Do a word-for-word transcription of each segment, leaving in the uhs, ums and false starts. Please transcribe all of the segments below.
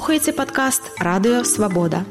слухаеце падкаст «Радыё Свабода».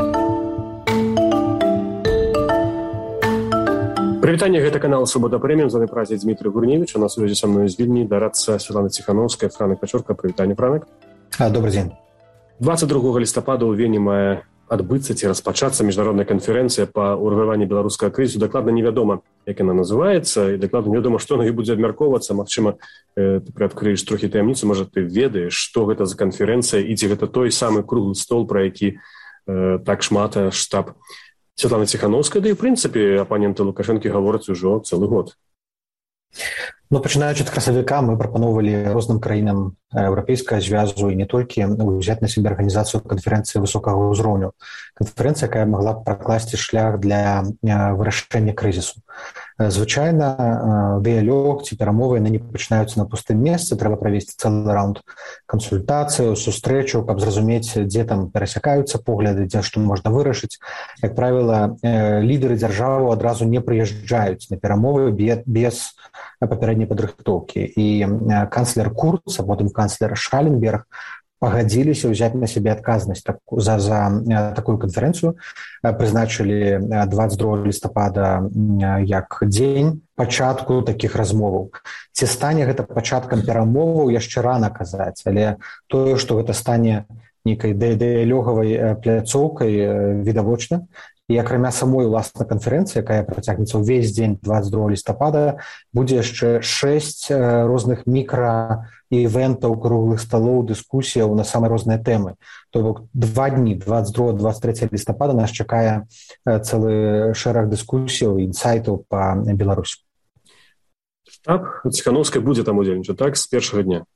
Прывітанне, гэта канал «Свабода Прэміум», з вами праздник Дмитрий Гурневич, а на связи со мной из Вильни дорадца Светлана Тихановская. Франек Пачорка, прывітанне, Франек. А, добрый день. двадцать другого лістапада ў Вені мае адбыцца ці распачацца міжнародная канферэнцыя па ўрэгуляванні беларускага крызісу. Дакладна невядома, як яна называецца, і дакладна невядома, што на ёй будзе абмяркоўвацца. Магчыма, э, ты прыадкрыеш трохі таямніцу, можа, ты ведаеш, што гэта за канферэнцыя, і ці гэта той самы круглы стол, пра які э, так шмат штаб Светлана Тихановская, да і, в прынцыпе, апаненты Лукашэнкі гавораць ужо цэлы год. Ну, пачынаючы ад красавіка, мы прапановвалі розным краінам еўрапейскага звязу і не толькі ўзяць на сябе арганізацыю канферэнцыі высокага ўзроўню. Канферэнцыя, якая магла б пракласці шлях для вырашэння крызісу. Звычайна дыялог ці перамовы яны не пачынаюцца на пустым месцы, трэба правесці цэлы раунд кансультацыяў, сустрэчаў, каб зразумець, дзе там перасякаюцца погляды, дзе што можна вырашыць. Як правіла, лідары дзяржавы адразу не прыязджаюць на перамовы без папярэдняй падрыхтоўкі. І канцлер Курц, а потым канцлер Шаленберг пагадзіліся ўзяць на сябе адказнасць за, за такую канферэнцыю, прызначылі двадцать другого лістапада як дзень пачатку такіх размоваў. Ці стане гэта пачаткам перамоваў, яшчэ рана казаць, але тое, што гэта стане нейкай дыялогавай пляцоўкай, відавочна. І акрамя самой уласна канферэнцыі, якая працягнецца ўвесь дзень двадцать другого лістапада, будзе яшчэ шэсць розных мікра-івентаў, круглых сталоў, дыскусіяў на самыя розныя тэмы. То бок два дні, двадцать другого двадцать трэцяга лістапада, нас чакае цэлы шэраг дыскусіяў і інсайтаў па Беларусі. Штаб Тихановскай будзе там удзельнічаць, так, з першага дня?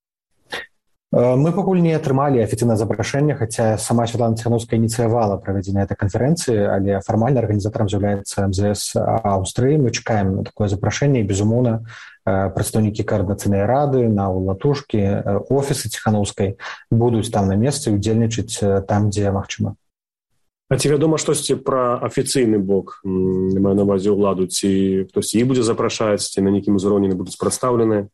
Мы пакуль не атрымалі афіцыйнае запрашэнне, хаця сама Светлана Тихановская ініцыявала правядзенне гэтай канферэнцыі, але фармальна арганізатарам з'яўляецца эм зэ эс Аўстрыі. Мы чакаем на такое запрашэнне і, безумоўна, прадстаўнікі каардынацыйнай рады, наўлатушкі, офісы Тихановскай будуць там на месцы удзельнічаць там, дзе магчыма. А ці вядома штосьці пра афіцыйны бок, маю на ўвазе ўладу, ці хтосьці іх будзе запрашаць, ці на нейкім узроўні будуць прадстаўленыя?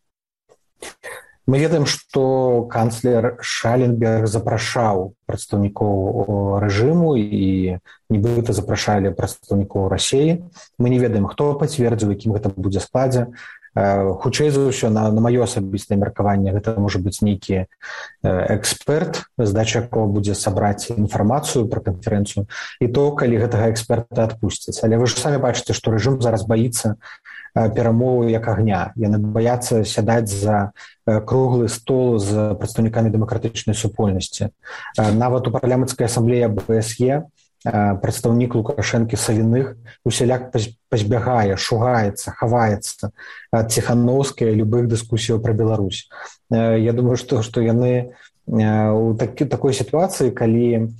Мы ведаем, што канцлер Шаленберг запрашаў прадстаўнікоў рэжыму і нібыта запрашалі прадстаўнікоў Расіі. Мы не ведаем, хто пацвердзіў, якім гэта будзе складзе. Хутчэй за ўсё, на, на маё асабістае меркаванне, гэта можа быць нейкі эксперт, здача якога будзе сабраць інфармацыю пра канферэнцыю, і то, калі гэтага эксперта адпусцяць. Але вы ж самі бачыце, што рэжым зараз баіцца перамовы як агня. Яны баяцца сядаць за круглы стол з прадстаўнікамі дэмакратычнай супольнасці. Нават у парламенцкай асамблеі бэ эс е прадстаўнік Лукашэнкі Савіных усяляк пазбягае, шугаецца, хаваецца ад Тихановскай любых дыскусіяў пра Беларусь. Я думаю, што, што яны у такі, такой сітуацыі, калі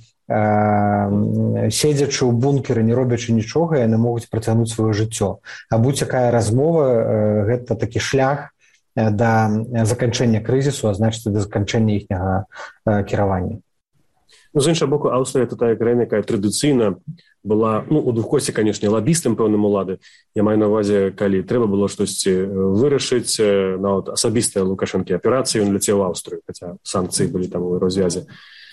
седзячы ў бункеры, не робячы нічога, яны могуць працягнуць сваё жыццё. А будь якая размова, гэта такі шлях да заканчэння крызісу, а значыць, да заканчэння іхняга кіравання. Ну, з іншага боку, Аўстрыя — это тая краіна, якая традыцыйна была, ну, у двухкосці, канешне, лабістам пэўным улады. Я маю на ўвазе, калі трэба было штосьці вырашыць, нават асабістыя Лукашэнкі аперацыі, ён ляцеў у Аўстрыю, хаця санкцыі былі там у развязе.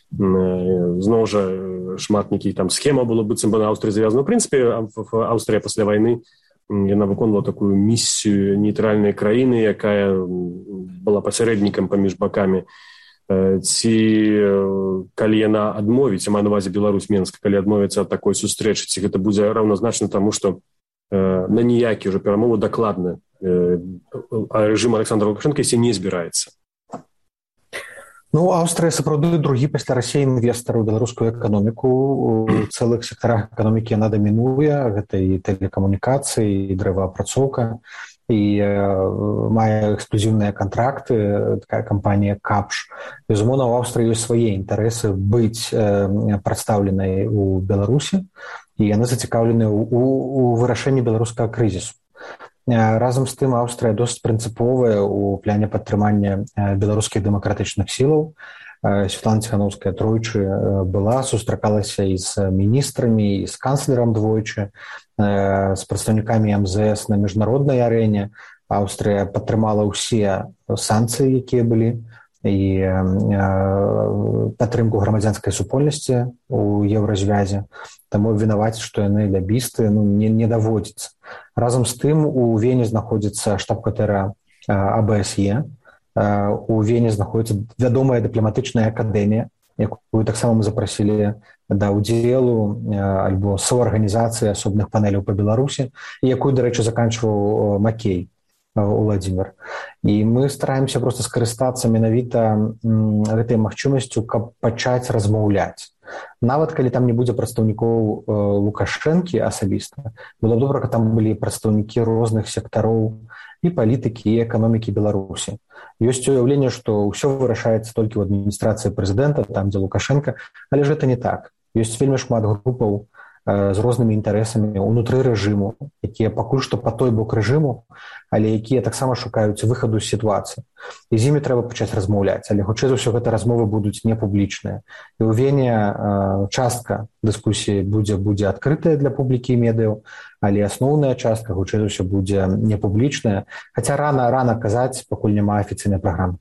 Зноў жа шмат нейкіх там схема было быццам бы на Аўстрыі завязана. В прынцыпе, Аўстрыя пасля вайны яна выконвала такую місію нейтральнай краіны, якая была пасярэднікам паміж бакамі. Ці калі яна адмовіць, маю на ўвазе Беларусь, Менск, калі адмовіцца ад такой сустрэчы, ці гэта будзе раўназначна таму, што на ніякія ўжо перамовы дакладна рэжым Александра Лукашэнка не збіраецца. Ну, Аўстрыя сапраўды другі пасля Расіі інвестар у беларускую эканоміку. У цэлых сектарах эканомікі яна дамінуе, гэта і тэлекамунікацыі, і дрэваапрацоўка, і э, мае эксклюзіўныя кантракты, такая кампанія Капш. Безумоўна, у Аўстрыі ёсць свае інтарэсы быць э, прадстаўленай у Беларусі, і яны зацікаўленыя ў, у, у вырашэнні беларускага крызісу. Разам з тым, Аўстрыя досыць прынцыповая ў пляне падтрымання беларускіх дэмакратычных сілаў. Светлана Тихановская тройчы была, сустракалася і з міністрамі, і з канцлерам двойчы, з прадстаўнікамі эм зэ эс на міжнароднай арэне. Аўстрыя падтрымала ўсе санкцыі, якія былі і падтрымку грамадзянскай супольнасці у еўразвязе. Таму вінаваць, што яны лябісты, ну, не, не даводзіцца. Разам з тым у Вене знаходзіцца штаб-кватэра А Б С Е. У Вене знаходзіцца вядомая дыпламатычная акадэмія, якую таксама мы запрасілі да ўдзелу альбо саўарганізацыі асобных панеляў па Беларусі, якую, дарэчы, заканчваў Макей Уладзімир. І мы стараемся проста скарыстацца менавіта гэтай магчымасцю, каб пачаць размаўляць. Нават калі там не будзе прадстаўнікоў Лукашэнкі асабіста, было добра, каб там былі прадстаўнікі розных сектароў і палітыкі, і эканомікі Беларусі. Ёсць уяўленне, што ўсё вырашаецца толькі ў адміністрацыі прэзідэнта, там, дзе Лукашенко, але ж гэта не так. Ёсць вельмі шмат групаў з рознымі інтарэсамі ўнутры рэжыму, якія пакуль што па той бок рэжыму, але якія таксама шукаюць выхаду з сітуацыі. І з імі трэба пачаць размаўляць, але хутчэй за ўсё гэта размовы будуць непублічныя. І ў Вене частка дыскусіі будзе, будзе адкрытая для публікі і медыяў, але асноўная частка хутчэй за ўсё будзе непублічная, хаця рана, рана казаць, пакуль няма афіцыйнай праграмы.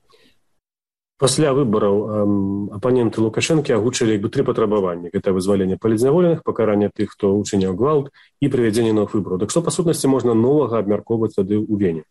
Пасля выбараў эм, апаненты Лукашэнкі агучылі як бы тры патрабаванні. Гэта вызваленне палітзняволеных, пакаранне тых, хто ўчыняў гвалт і правядзенне новых выбараў. Так што, па сутнасці, можна новага абмяркоўваць тады ў Вене?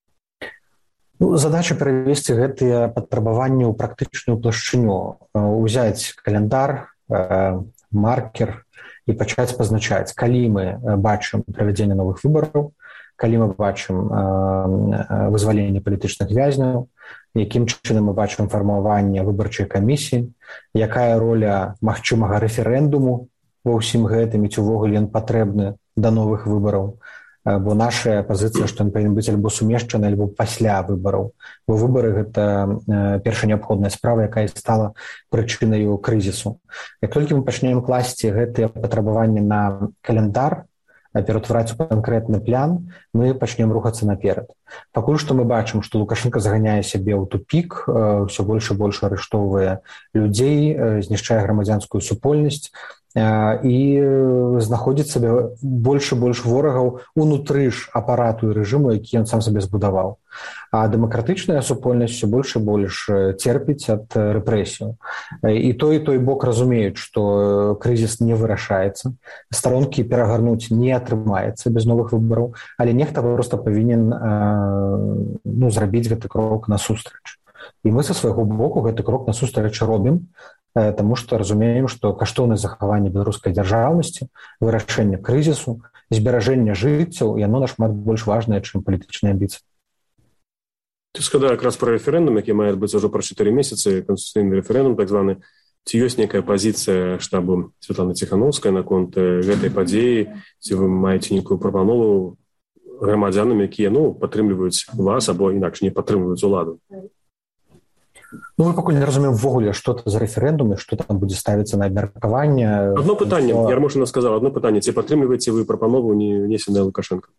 Ну, задача перавесці гэтыя патрабаванні ў практычную плашчыню, узяць каляндар, э, маркер і пачаць пазначаць, калі мы бачым правядзенне новых выбараў, калі мы бачым э, вызваленне палітычных вязняў, якім чынам мы бачым фармаванне выбарчай камісіі, якая роля магчымага рэферэндуму ва ўсім гэтым, і ці ўвогуле ён патрэбны да новых выбараў, бо наша пазіцыя, што ён павінен быць альбо сумешчаны, альбо пасля выбараў, бо выбары гэта першая неабходная справа, якая стала прычынаю крызісу. Як толькі мы пачнем класці гэтыя патрабаванні на календар, ператвараць у канкрэтны план, мы пачнем рухацца наперад. Пакуль што мы бачым, што Лукашенко заганяе сябе ў тупік, ўсё больш і больш арыштоўвае людзей, знішчае грамадзянскую супольнасць і знаходзіць сабе больш і больш ворагаў унутры ж апарату і рэжыму, які ён сам сабе збудаваў. А дэмакратычная супольнасць усё больш і больш церпіць ад рэпрэсіяў. І той, і той бок разумеюць, што крызіс не вырашаецца, старонкі перагарнуць не атрымаецца без новых выбараў, але нехта проста павінен ну, зрабіць гэты крок насустрач. І мы са свайго боку гэты крок насустрач робім, таму што разумеем, што каштоўнасць захавання беларускай дзяржаўнасці, вырашэння крызісу, зберажэння жыццяў, яно нашмат больш важнае, чым палітычныя амбіцыі. Ты сказаў якраз пра рэферэндум, які мае адбыцца ўжо праз чатыры месяцы, канстытуцыйны рэферэндум, так званы. Ці ёсць нейкая пазіцыя штабу Святланы Ціханаўскай наконт гэтай падзеі, ці вы маеце нейкую прапанову грамадзянам, якія ну, падтрымліваюць вас або інакш не падтрымліваюць уладу? Ну, мы пакуль не разумеем ввогуле, што это за рэферэндум і што там будзе ставіцца на абмеркаванне. Одно пытанне, то... Ярмошына сказала, одно пытанне, ці падтрымліваеце вы прапанову не внесеная Лукашенко?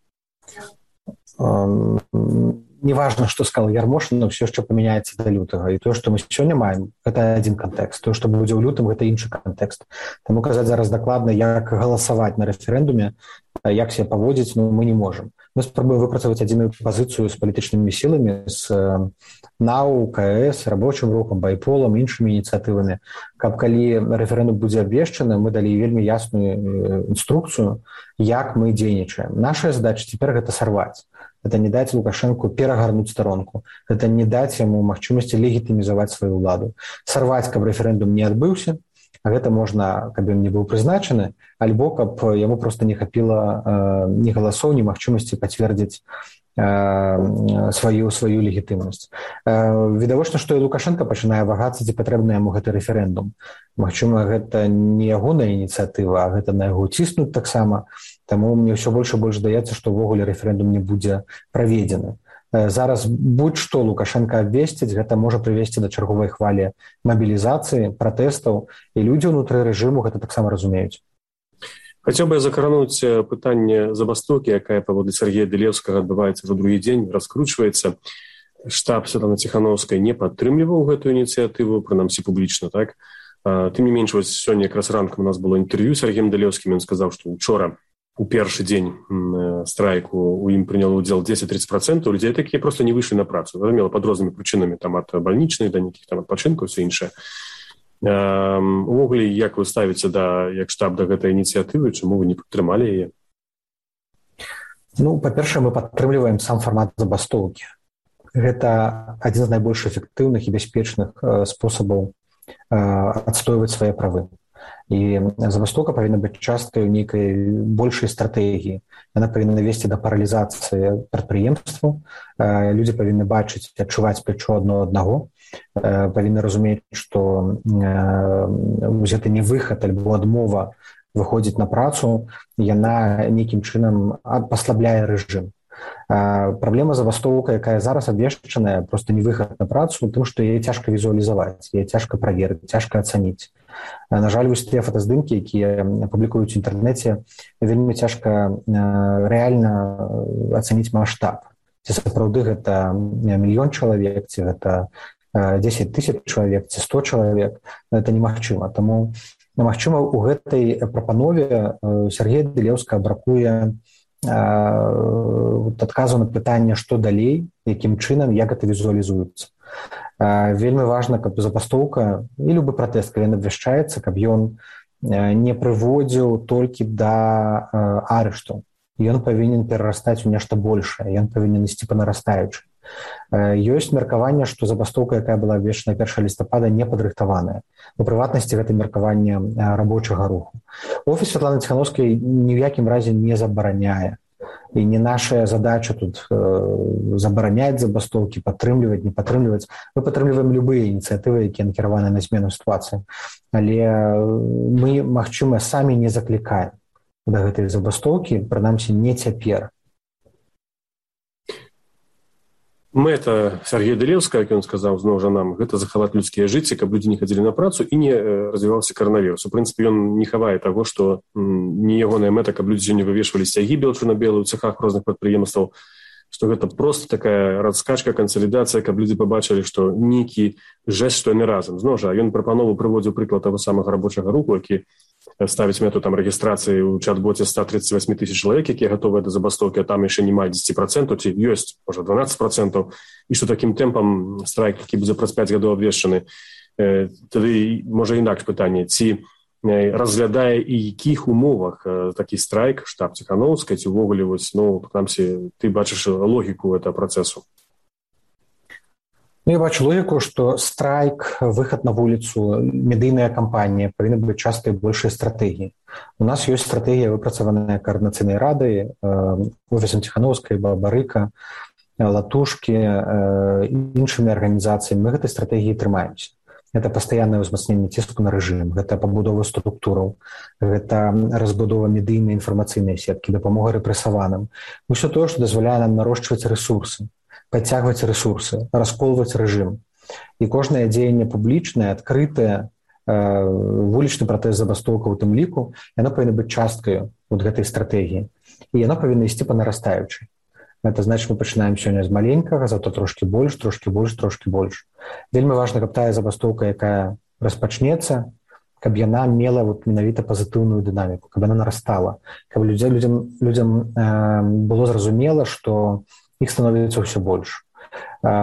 Um... Неважно, што сказал Ярмошына, ўсё яшчэ памяняецца да лютага. І тое, што мы сёння маем, гэта адзін кантэкст. Тое, што будзе ў лютым, гэта іншы кантэкст. Таму казаць зараз дакладна, як галасаваць на рэферэндуме, як себе паводзіць, ну, мы не можам. Мы спрабуем выпрацаваць адзіную пазіцыю з палітычнымі сіламі, з НАУ, КС, рабочым рухам, байполам, іншымі ініцыятывамі, каб калі рэферэндум будзе абвешчаны, мы далі вельмі ясную інструкцыю, як мы дзейнічаем. Наша задача цяпер гэта сарваць. Это не даць Лукашенку перагарнуць старонку. Это не даць яму магчымасці легітымізаваць сваю ўладу. Сарваць, каб рэферэндум не адбыўся, а гэта можна, каб ён не быў прызначаны, альбо каб яму проста не хапіла э, ні галасоў, ні магчымасці пацвердзіць э, сваю, сваю легітымнасць. Э, відавочна, што і Лукашенко пачынае вагацца, ці патрэбны яму гэты рэферэндум. Магчыма, гэта не ягоная ініцыятыва, а гэта на яго ціснуць таксама. Таму мне ўсё больш і больш здаецца, што ўвогуле рэферэндум не будзе праведзены. Зараз будь-што Лукашенко абвесціць, гэта можа прывесці да чарговай хвалі мабілізацыі, пратэстаў, і людзі ўнутры рэжыму гэта таксама разумеюць. Хацеў бы я закрануць пытанне забастокі, якая паводле Сергея Дылеўскага адбываецца ўжо другі дзень, раскручваецца. Штаб Святланы Ціханаўскай не падтрымліваў гэтую ініцыятыву, прынамсі публічна, так? Тым не менш, вось сёння якраз ранкам у нас было інтэрв'ю з Сергеем Дылеўскім, ён сказаў, што учора у першы дзень страйку у ім прыняло ўдзел дзесяць-тридцать процентаў людзей такія просто не выйшлі на працу, зразумела, пад рознымі прычынамі, там ад бальнічных да нейкіх там адпачынкаў, все іншае. Увогуле, як вы ставіце да як штаб да гэтай ініцыятывы, чаму вы не падтрымалі яе? Ну, па-першае, мы падтрымліваем сам фармат забастоўкі. Гэта адзін з найбольш эфектыўных і бяспечных спосабаў адстойваць свае правы. І забастоўка павінна быць часткай нейкай большай стратэгіі. Яна павінна весці да паралізацыі прадпрыемстваў. Людзі павінны бачыць, адчуваць плячо адно аднаго. Павінны разумець, што гэта не выхад альбо адмова выходзіць на працу, яна нейкім чынам паслабляе рэжым. Праблема забастоўка, якая зараз абвешчаная, проста не выхад на працу, тым, што яе цяжка візуалізаваць, яе цяжка праверыць, цяжка ацаніць. На жаль, вось тыя фотаздымкі, якія публікуюць у інтэрнэце, вельмі цяжка рэальна ацаніць маштаб. Ці сапраўды гэта мільён чалавек, ці гэта дзесяць тысяч чалавек, ці сто чалавек, гэта немагчыма. Таму магчыма, у гэтай прапанове Сергей Дылеўска бракуе адказу на пытанне, што далей, якім чынам, як гэта візуалізуецца. Вельмі важна, каб забастоўка і любы пратэст, калі ён абвяшчаецца, каб ён не прыводзіў толькі да арышту. Ён павінен перарастаць у нешта большае, ён павінен ісці па нарастаючай. Ёсць меркаванне, што забастоўка, якая была абвешчана першага лістапада, не падрыхтаваная. У прыватнасці гэта меркаванне рабочага руху. Офіс Святланы Ціхановскай ні ў якім разе не забараняе. І не наша задача тут забараняць забастоўкі, падтрымліваць, не падтрымліваць. Мы падтрымліваем любыя ініцыятывы, якія накіраваны на змену сітуацыі. Але мы, магчыма, самі не заклікаем да гэтай забастоўкі, прынамсі, не цяпер. Мэта Сергея Дылеўска, як ён сказаў зноў жа нам, гэта захаваць людскія жыцці, каб людзі не хадзілі на працу і не развіваўся каранавірус. У прынцыпе, ён не хавае таго, што не ягоная мэта, каб людзі не вывешвалі сцягі белчына-белыя ў цэхах розных прадпрыемстваў, што гэта проста такая раскачка, кансалідацыя, каб людзі пабачылі, што нейкі жэст, што яны разам. Зноў жа, ён прапанову прыводзіў прыклад таго самага рабочага руху, які ставіць мету там рэгістрацыі ў чат-боце сто тридцать восемь тысяч чалавек, якія гатовыя да забастоўкі, а там яшчэ не мае дзесяць процентаў, ці ёсць, можа, дванаццаць процентаў, і што такім тэмпам страйк, які будзе праз пяць гадоў абвешчаны. Тады, можа, інакш пытанне, ці разглядае і якіх умовах такі страйк штаб Ціхановскай, ці ўвогуле, вось, ну, прынамсі, ты бачыш логіку гэтага працэсу? Ну, я бачу логіку, што страйк, выхад на вуліцу, медыйная кампанія павінны быць часткай большай стратэгіі. У нас ёсць стратэгія, выпрацаваная каардынацыйнай радай, офісам Ціхановскай, Бабарыка, Латушкі, іншымі арганізацыямі. Мы гэтай стратэгіі трымаемся. Гэта пастаяннае ўзмацненне ціску на рэжым, гэта пабудова структураў, гэта разбудова медыйнай інфармацыйнай сеткі, дапамога рэпрэсаваным. Усё тое, што дазваляе нам нарошчваць рэсурсы, падцягваць рэсурсы, расколваць рэжым. І кожнае дзеянне публічнае, адкрытае, вулічны пратэст забастоўка ў тым ліку, яно павінна быць часткаю вот гэтай стратэгіі. І яно павінна ісці па нарастаючай. Гэта значыць, мы пачынаем сёння з маленькага, зато трошкі больш, трошкі больш, трошкі больш. Вельмі важна, каб тая забастоўка, якая распачнецца, каб яна мела вот менавіта пазітыўную дынаміку, каб яна нарастала, каб людзям, людзям, людзям э, было зразумела, што іх становіцца ўсё больш. Э,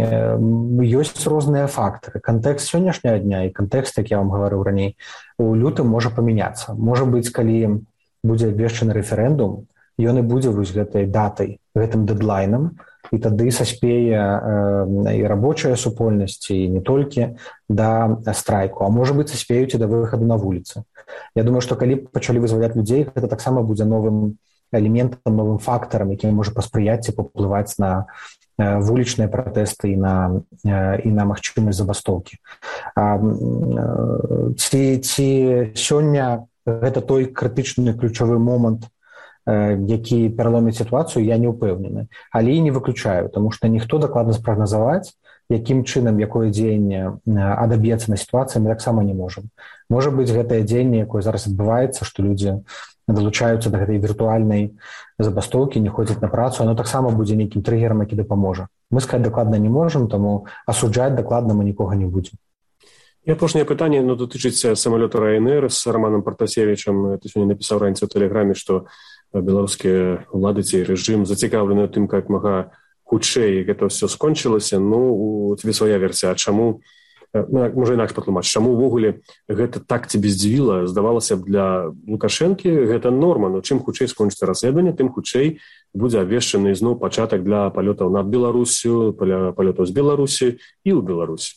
ёсць розныя фактары. Кантэкст сённяшняга дня і кантэкст, як я вам гаварыў раней, у лютым можа памяняцца. Можа быць, калі будзе абвешчаны рэферэндум, ён і будзе вось гэтай датай, гэтым дэдлайнам, і тады саспее э, і рабочая супольнасць, і не толькі да страйку, а можа быць, саспеюць і да выхаду на вуліцы. Я думаю, што калі пачалі вызваляць людзей, гэта таксама будзе новым элементам, новым фактарам, які можа паспрыяць і паўплываць на э, вулічныя пратэсты і на, э, і на магчымасць забастоўкі. А, э, ці, ці сёння гэта той крытычны ключавы момант, які пераломіць сітуацыю, я не ўпэўнены. Але і не выключаю, таму што ніхто дакладна спрагназаваць, якім чынам, якое дзеянне адаб'ецца на сітуацыі, мы таксама не можам. Можа быць, гэтае дзеянне, якое зараз адбываецца, што людзі далучаюцца да гэтай віртуальнай забастоўкі, не ходзяць на працу, оно таксама будзе нейкім трыгерам, які дапаможа. Мы сказаць дакладна не можам, таму асуджаць дакладна мы нікога не будзем. І апошняе пытанне, ну, датычыцца самалёта Ryanair з Романом Партасевічам. Ты сёння напісаў раніцай у тэлеграме, што беларускія ўлады ці рэжым зацікаўлены тым, как мага хутчэй гэта ўсё скончылася. Ну, у тебе свая версія, а чаму, ну, можа інакш патлумач, чаму ўвогуле гэта так тебе здзівіла? Здавалася б, для Лукашэнкі гэта норма, но чым хутчэй скончыцца расследаванне, тым хутчэй будзе абвешчаны зноў пачатак для палётаў над Беларусю, палётаў з Беларусі і ў Беларусі.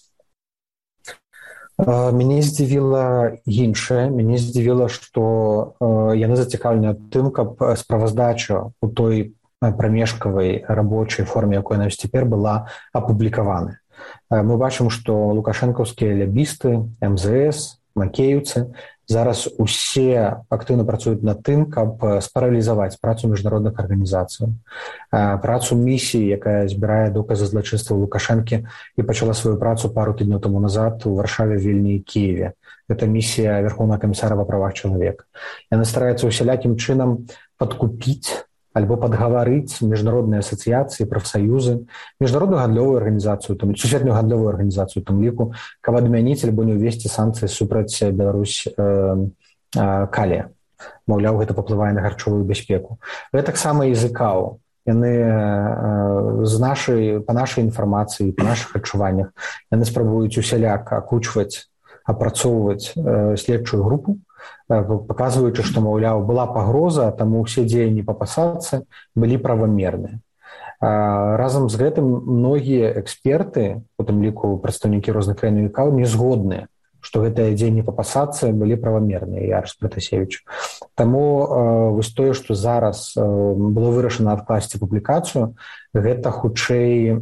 Мяне здзівіла іншае. Мяне здзівіла, што яны зацікаўлены тым, каб справаздача ў той прамежкавай рабочай форме, якой яна цяпер была апублікавана. Мы бачым, што лукашэнкаўскія лябісты, эм зэ эс, макеевцы зараз усе актыўна працуюць над тым, каб спаралізаваць працу міжнародных арганізацый, працу місіі, якая збірае доказы злачынства Лукашэнкі і пачала сваю працу пару тыдняў таму назад у Варшаве, Вільні і Кіеве. Гэта місія Верховнага камісара па правах чалавека. Яны стараюцца ўсялякім чынам падкупіць альбо падгаварыць міжнародныя асацыяцыі, прафсаюзы, міжнародную гандлёвую арганізацыю, там, сусветную гандлёвую арганізацыю, там ліку, каб адмяніць альбо не ўвесці санкцыі супраць Беларусь э, э, калія. Маўляў, гэта паплывае на харчовую бяспеку. Гэта таксама і ЗКАО. Яны э, з нашай, па нашай інфармацыі, па нашых адчуваннях, яны спрабуюць усяляк акучваць, апрацоўваць э, следчую групу, паказваючы, што, маўляў, была пагроза, таму ўсе дзеянні па пасадцы былі правамерныя. Разам з гэтым многія эксперты, у тым ліку прадстаўнікі розных краін КАО, не згодныя, што гэтыя дзеянні па пасадцы былі правамерныя, Ярас Пратасевіч. Таму вось тое, што зараз было вырашана адкласці публікацыю, гэта хутчэй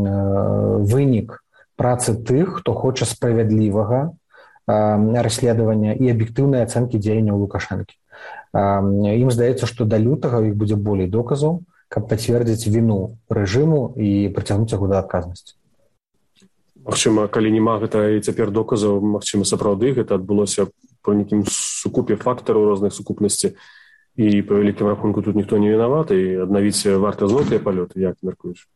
вынік працы тых, хто хоча справядлівага расследавання і аб'ектыўнай ацэнкі дзеянняў Лукашэнкі. Ім здаецца, што да лютага іх будзе болей доказаў, каб пацвердзіць віну рэжыму і прыцягнуць яго да адказнасці. Магчыма, калі няма гэта і цяпер доказаў, магчыма, сапраўды гэта адбылося па нейкім сукупе фактараў розных сукупнасці і па вялікім рахунку тут ніхто не вінаваты і аднавіць варта зноў тыя палёты, як мяркуеш?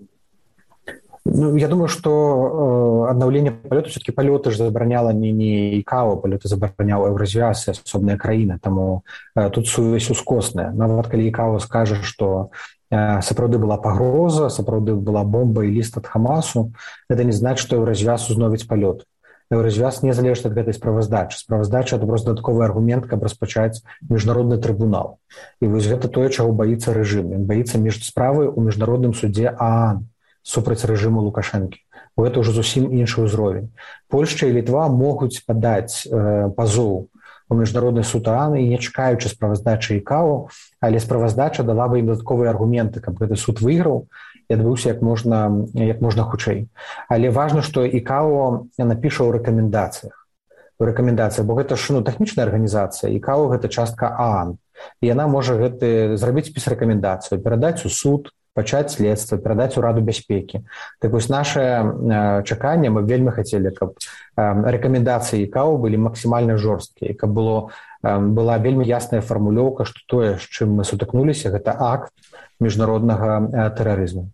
Ну, я думаю, што э, аднаўленне палёту, все-таки палёты ж забараняла не, не ІКАО, палёты забараняў Еўразвяз, асобныя краіны, таму э, тут сувязь ускосная. Нават калі ІКАО скажа, што э, сапраўды была пагроза, сапраўды была бомба і ліст ад Хамасу, гэта не значыць, што Еўразвяз узновіць палёт. Еўразвяз не залежыць ад гэтай справаздачы. Справаздача – это просто дадатковы аргумент, каб распачаць міжнародны трыбунал. І вось гэта тое, чаго баіцца рэжым. Ён баіцца між справы ў міжнародным судзе ААН супраць рэжыму Лукашэнкі. Гэта ўжо зусім іншы ўзровень. Польшча і Літва могуць падаць э, пазоў у міжнародны суд ААН і не чакаючы справаздачы ІКАО, але справаздача дала бы ім дадатковыя аргументы, каб гэты суд выйграў і адбыўся як можна, як можна хутчэй. Але важна, што ІКАО напіша ў рэкамендацыях. У рэкамендацыях, бо гэта ж ну, тэхнічная арганізацыя, ІКАО гэта частка ААН. І яна можа гэты, зрабіць спіс рэкамендацыяў, перадаць у суд, пачаць следства, перадаць у Раду бяспекі. Так вось наше э, чаканне, мы вельмі хацелі, каб э, рэкамендацыі ІКАО былі максімальна жорсткія, каб было, э, была вельмі ясная фармулёўка, што тое, з чым мы сутыкнуліся, гэта акт міжнароднага э, тэрарызму.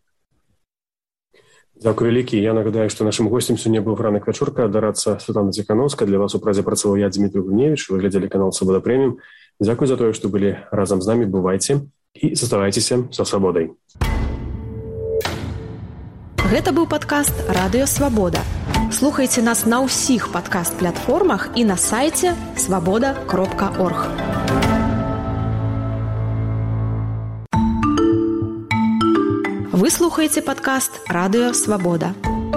Дзякуй вялікі. Я нагадаю, што нашым госцем сёння быў ранак вячорка, дарацца Святлана Ціхановская. Для вас у празе працаваў я, Дмітрий Гуневич. Вы глядзелі канал Свабода Прэміум. Дзякуй за тое, што былі разам з намі. Бывайце і заставайцеся са свабодай. Гэта быў падкаст «Радыё Свабода». Слухайце нас на ўсіх падкаст-платформах і на сайце свабода кропка орг. Вы слухаеце падкаст «Радыё Свабода».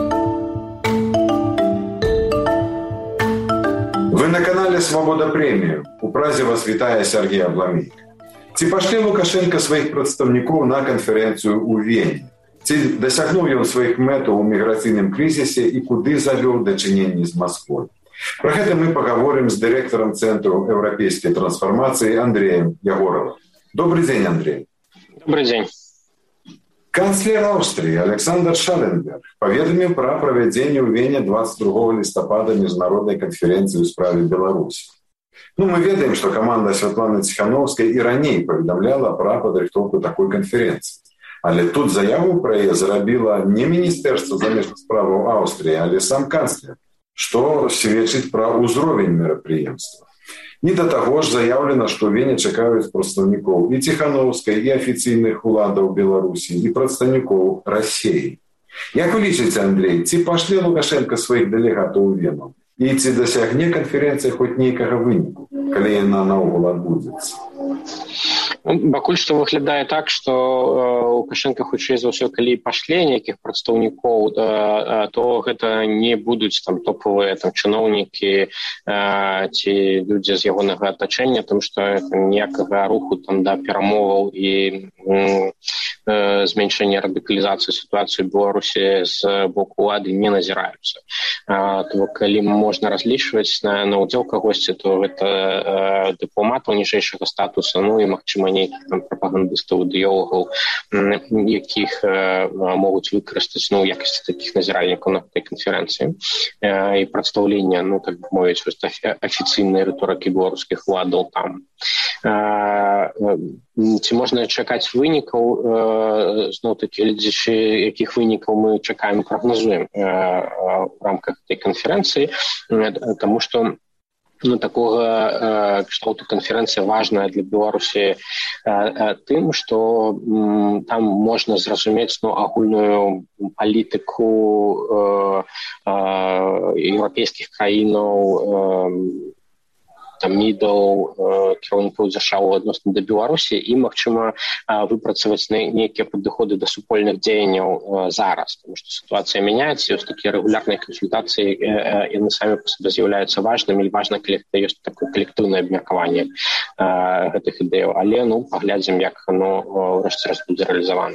Вы на канале «Свабода Прэміум». У празе вас вітае Сергей Абламейка. Ці пашлі Лукашенко сваіх прадстаўнікоў на канферэнцыю ў Вене? Ці дасягнуў ён сваіх мэтаў у міграцыйным крызісе і куды завёў дачыненні з Масквой? Пра гэта мы пагаворым з дырэктарам Цэнтру еўрапейскай трансфармацыі Андреем Ягоровым. Добрый дзень, Андрей. Добрый дзень. Канцлер Аўстрыі Александр Шалленберг паведаміў пра правядзенне ў Вене двадцать другого лістапада міжнароднай канферэнцыі ў справе Беларусі. Ну, мы ведаем, што каманда Святланы Ціхановскай і раней паведамляла пра падрыхтоўку такой канферэнцыі. Але тут заяву пра яе зрабіла не Міністэрства замежных справаў Аўстрыі, але сам канцлер, што сведчыць пра ўзровень мерапрыемства. І да таго ж заяўлена, што Вене чакаюць прадстаўнікоў і Ціханаўскай, і афіцыйных уладаў Беларусі, і прадстаўнікоў Расіі. Як вы лічыце, Андрей, ці пашле Лукашенко сваіх дэлегатаў у Вену? І ці дасягне канферэнцыя хоць нейкага выніку, калі яна наогул адбудзецца? Пакуль што выглядае так, што Лукашенко хутчэй за ўсё, калі пашле нейкіх прадстаўнікоў, то гэта не будуць там топавыя там чыноўнікі ці людзі з ягонага атачэння, тому што ніякага руху там да перамоваў і зменшэння радыкалізацыі сітуацыі ў Беларусі з боку улады не назіраюцца. То калі можна разлічваць на, на ўдзел кагосьці, то гэта дыпламатаў ніжэйшага статуса, ну і магчыма нейкіх там прапагандыстаў, ідэолагаў, якіх могуць выкарыстаць ну, у якасці такіх назіральнікаў на гэтай канферэнцыі і прадстаўлення, ну так бы мовіць, афіцыйнай рыторыкі беларускіх уладаў там. Ці можна чакаць вынікаў, зноў-такі, глядзячы, якіх вынікаў мы чакаем і прагназуем у рамках гэтай канферэнцыі, таму што ну, такога кшталту канферэнцыя важная для Беларусі тым, што там можна зразумець ну, агульную палітыку еўрапейскіх краінаў, там мідаў кіраўнікаў дзяржаў адносна да Беларусі і, магчыма, выпрацаваць нейкія падыходы да супольных дзеянняў зараз, тому што сітуацыя мяняецца, ёсць такія рэгулярныя кансультацыі, яны самі па сабе з'яўляюцца важнымі, і важна, калі гэта ёсць такое калектыўнае абмеркаванне гэтых ідэяў, але ну, паглядзім, як оно ўрэшце раз будзе рэалізавана.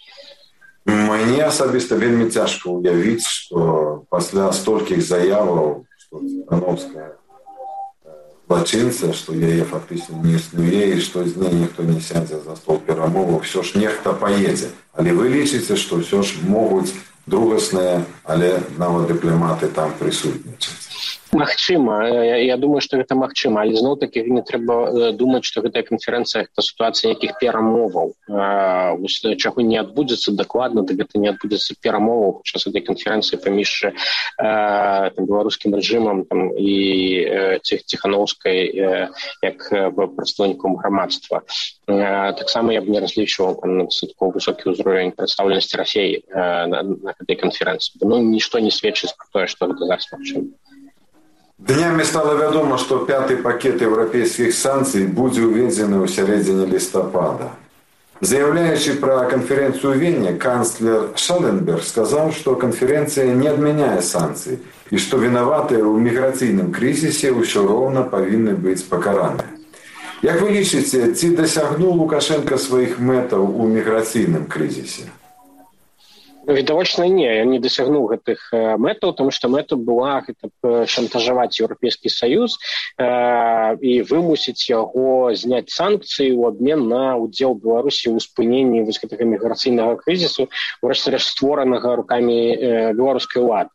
Мне асабіста вельмі цяжка ўявіць, што пасля столькіх заяваў, што Ціханаўская злачынца, што яе фактычна не існуе і што з ней ніхто не сядзе за стол перамоваў, ўсё ж нехта паедзе. Але вы лічыце, што ўсё ж могуць другасныя, але нават дыпламаты там прысутнічаць? Магчыма, я, я думаю, што гэта магчыма, але зноў-такі не трэба думаць, што гэтая канферэнцыя гэта сітуацыя нейкіх перамоваў. Чаго не адбудзецца дакладна, так гэта не адбудзецца перамоваў падчас гэтай канферэнцыі паміж беларускім рэжымам там, і Ціханаўскай як прадстаўніком грамадства. Таксама я б не разлічваў на дастаткова высокі ўзровень прадстаўленасці Расіі на, на гэтай канферэнцыі. Ну, нішто не сведчыць пра тое, што гэта зараз магчыма. Днямі стала вядома, што пяты пакет еўрапейскіх санкцый будзе ўведзены ў сярэдзіне лістапада. Заяўляючы пра канферэнцыю ў Вене, канцлер Шаленберг сказаў, што канферэнцыя не адмяняе санкцыі і што вінаватыя ў міграцыйным крызісе ўсё роўна павінны быць пакараныя. Як вы лічыце, ці дасягнуў Лукашенко сваіх мэтаў у міграцыйным крызісе? Відавочна не, я не дасягнуў гэтых мэтаў, тому што мэта была гэта шантажаваць Еўрапейскі Саюз э, і вымусіць яго зняць санкцыі ў абмен на ўдзел Беларусі ў спыненні вось гэтага міграцыйнага крызісу, урэшце-рэшт створанага рукамі э, беларускай улады.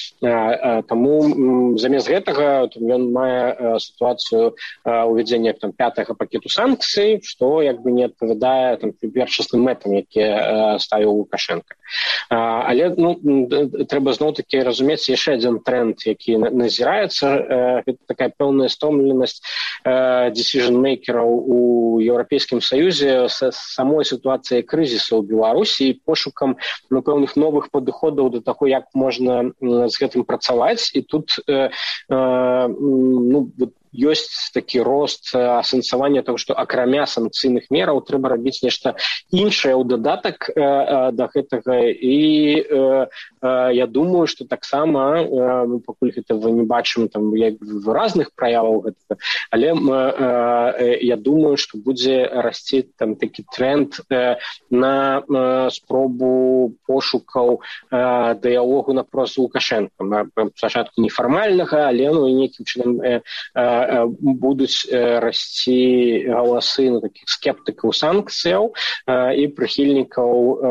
Таму замест гэтага ён мае сітуацыю ўвядзення там пятага пакету санкцый, што як бы не адпавядае там першасным мэтам, якія ставіў Лукашенко. Але ну, трэба зноў-такі разумець яшчэ адзін тренд, які назіраецца, гэта такая пэўная стомленасць decision-мейкераў у Еўрапейскім Саюзе з самой сітуацыяй крызісу ў Беларусі і пошукам ну, пэўных новых падыходаў да таго, як можна з гэтым працаваць. І тут э, э, ну, ёсць такі рост асэнсавання того, што акрамя санкцыйных мераў трэба рабіць нешта іншае ў дадатак э, э, да гэтага. І э, э, я думаю, што таксама э, пакуль гэтага не бачым там як выразных праяваў гэтага, але э, э, я думаю, што будзе расці там такі тренд э, на э, спробу пошукаў э, дыялогу напрост Лукашенко. Спачатку нефармальнага, але ну, і нейкім чынам э, э, будуць расці галасы ну, такіх скептыкаў санкцыяў і прыхільнікаў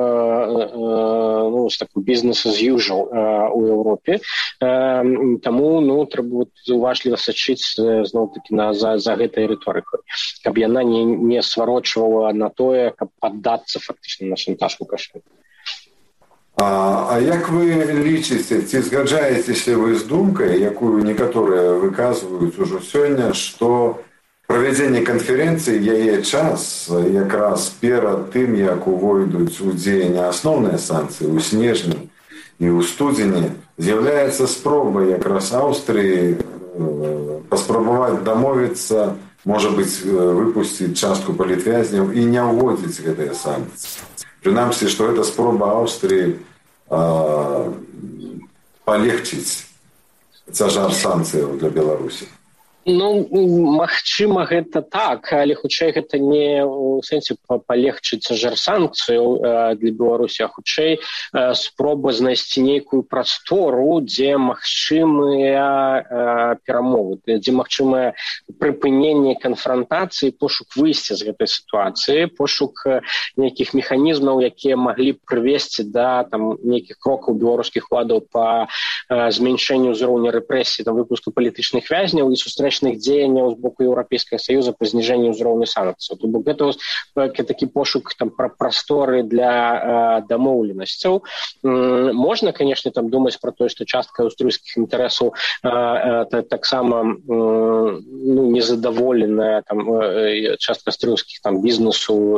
ну, такой бізнес as usual у Еўропе. Таму ну, трэба уважліва сачыць зноў-такі за, за гэтай рыторыкай, каб яна не, не сварочвала на тое, каб паддацца фактычна на шантаж Лукашенко. А, а як вы лічыце, ці згаджаецеся вы з думкай, якую некаторыя выказваюць ужо сёння, што правядзенне канферэнцыі, яе час якраз перад тым, як увойдуць у дзеянне асноўныя санкцыі ў снежні і ў студзені, з'яўляецца спробай якраз Аўстрыі паспрабаваць дамовіцца, можа быць, выпусціць частку палітвязняў і не ўводзіць гэтыя санкцыі. Прынамсі, што гэта спроба Аўстрыі палегчыць цяжар санкцыяў для Беларусі. Ну, магчыма, гэта так, але хутчэй гэта не ў сэнсе палегчыць цяжар санкцыяў для Беларусі, а хутчэй спроба знайсці нейкую прастору, дзе магчымыя перамовы, дзе магчымае прыпыненне канфрантацыі, пошук выйсця з гэтай сітуацыі, пошук нейкіх механізмаў, якія маглі б прывесці да там нейкіх крокаў беларускіх уладаў па змяншэнню ўзроўня рэпрэсій, там выпуску палітычных вязняў і сустрэч дзеянняў з боку Еўрапейскага Саюза па зніжэнні ўзроўню санкцыяў. То бок гэта такі пошук там пра прасторы для дамоўленасцяў. Можна, канешне, там думаць пра тое, што частка аўстрыйскіх інтарэсаў таксама ну, незадаволеная, там частка аўстрыйскіх там бізнесу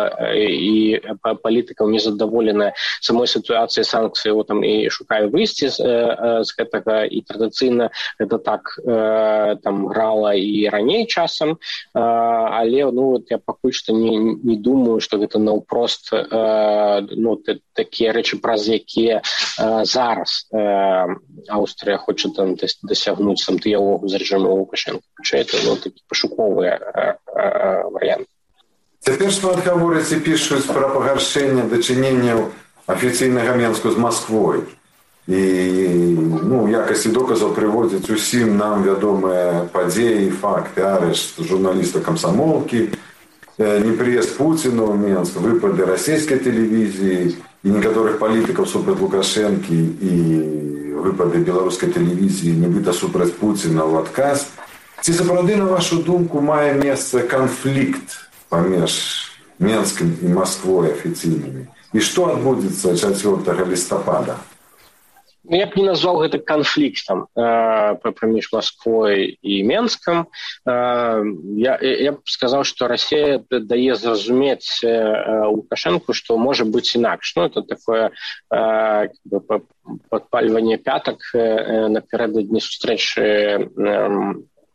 і палітыкаў незадаволеная самой сітуацыяй санкцыяў там і шукае выйсці з, з гэтага, і традыцыйна гэта так там грала і раней часам, але ну, вот я пакуль што не, не думаю, што гэта наўпрост ну, такія рэчы, праз якія зараз Аўстрыя хоча там дасягнуць там дыялогу з рэжымам Лукашэнка. Это ну, такі пашуковы варыянт. Цяпер шмат гавораць і пішуць пра пагаршэнне дачыненняў афіцыйнага Менску з Масквой. І ну, якасці доказаў прыводзяць усім нам вядомыя падзеі, факты, арышт журналіста камсамолкі, непрыезд Пуціна ў Менск, выпады расійскай тэлевізіі і некаторых палітыкаў супраць Лукашэнкі і выпады беларускай тэлевізіі нібыта супраць Пуціна ў адказ. Ці сапраўды, на вашу думку, мае месца канфлікт паміж Менскам і Масквой афіцыйнымі? І што адбудзецца чацвёртага лістапада? Я б не назваў гэта канфліктам э, паміж Масквой і Менскам. Э, я, я б сказаў, што Расія дае зразумець э, Лукашэнку, што можа быць інакш. Ну, это такое э, падпальванне пятак э, напярэдадні сустрэчы э,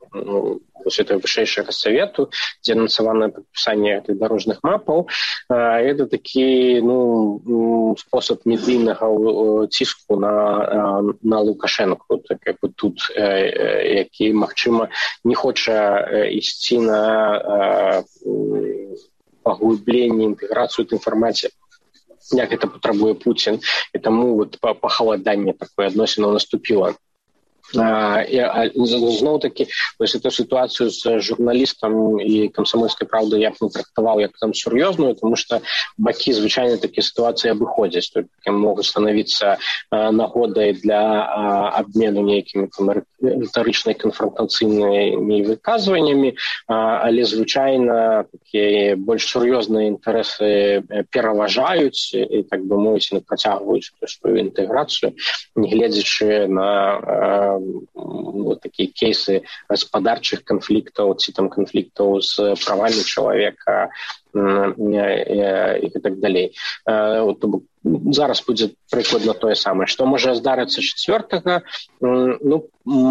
этого вышэйшага савету, дзе анансаванае падпісанне гэтых дарожных мапаў. Это такі ну, спосаб медыйнага ціску на, на Лукашэнку, так, як тут, які, магчыма, не хоча ісці на паглыбленне інтэграцыю інфармацыі, як гэта патрабуе Пуцін, і таму вот, пахаладанне такое адносінаў наступіла. Зноў такі эту сітуацыю з журналістам і камсамольскай праўдай я б не трактаваў як там сур'ёзную, тому што бакі звычайна такія сітуацыі абыходзяць, могуць станавіцца нагодай для абмену нейкімі рытарычнай канфрантацыйнымі выказваннямі, але звычайна такія больш сур'ёзныя інтарэсы пераважаюць і, так бы мовіць, працягваюць сваю інтэграцыю, нягледзячы на вот такие кейсы гаспадарчых конфликтов, ці там конфликтов с правами человека и так далее. Вот, зараз будет прикладно то самое. Что может здарыцца чацвёртага? Ну,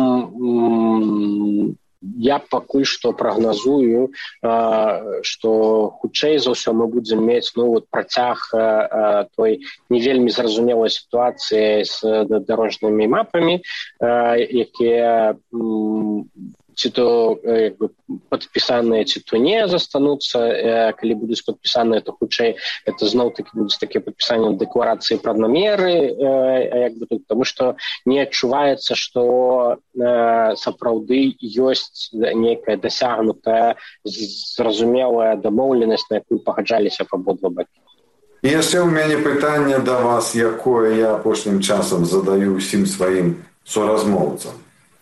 я пакуль што прагназую, што хутчэй за ўсё мы будзем мець ну, вот, працяг той не вельмі зразумелай сітуацыі з дарожнымі мапамі, якія ці то як бы, падпісаныя, ці то не застануцца. Калі будуць падпісаныя, то хутчэй это зноў-такі будуць такія падпісанні дэкларацыі пра намеры, як бы, тому што не адчуваецца, што сапраўды ёсць нейкая дасягнутая зразумелая дамоўленасць, на якую пагаджаліся абодва бакі. І яшчэ ў мяне пытанне да вас, якое я апошнім часам задаю ўсім сваім суразмоўцам.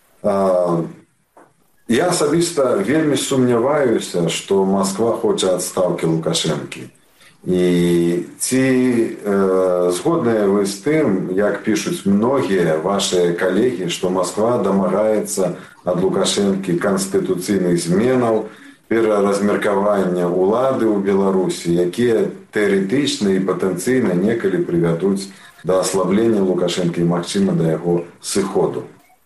Я асабіста вельмі сумняваюся, што Масква хоча адстаўкі Лукашэнкі. І ці э, згодныя вы з тым, як пішуць многія вашыя калегі, што Масква дамагаецца ад Лукашэнкі канстытуцыйных зменаў, пераразмеркавання ўлады ў Беларусі, якія тэарэтычна і патэнцыйна некалі прывядуць да аслаблення Лукашэнкі і, магчыма, да яго сыходу.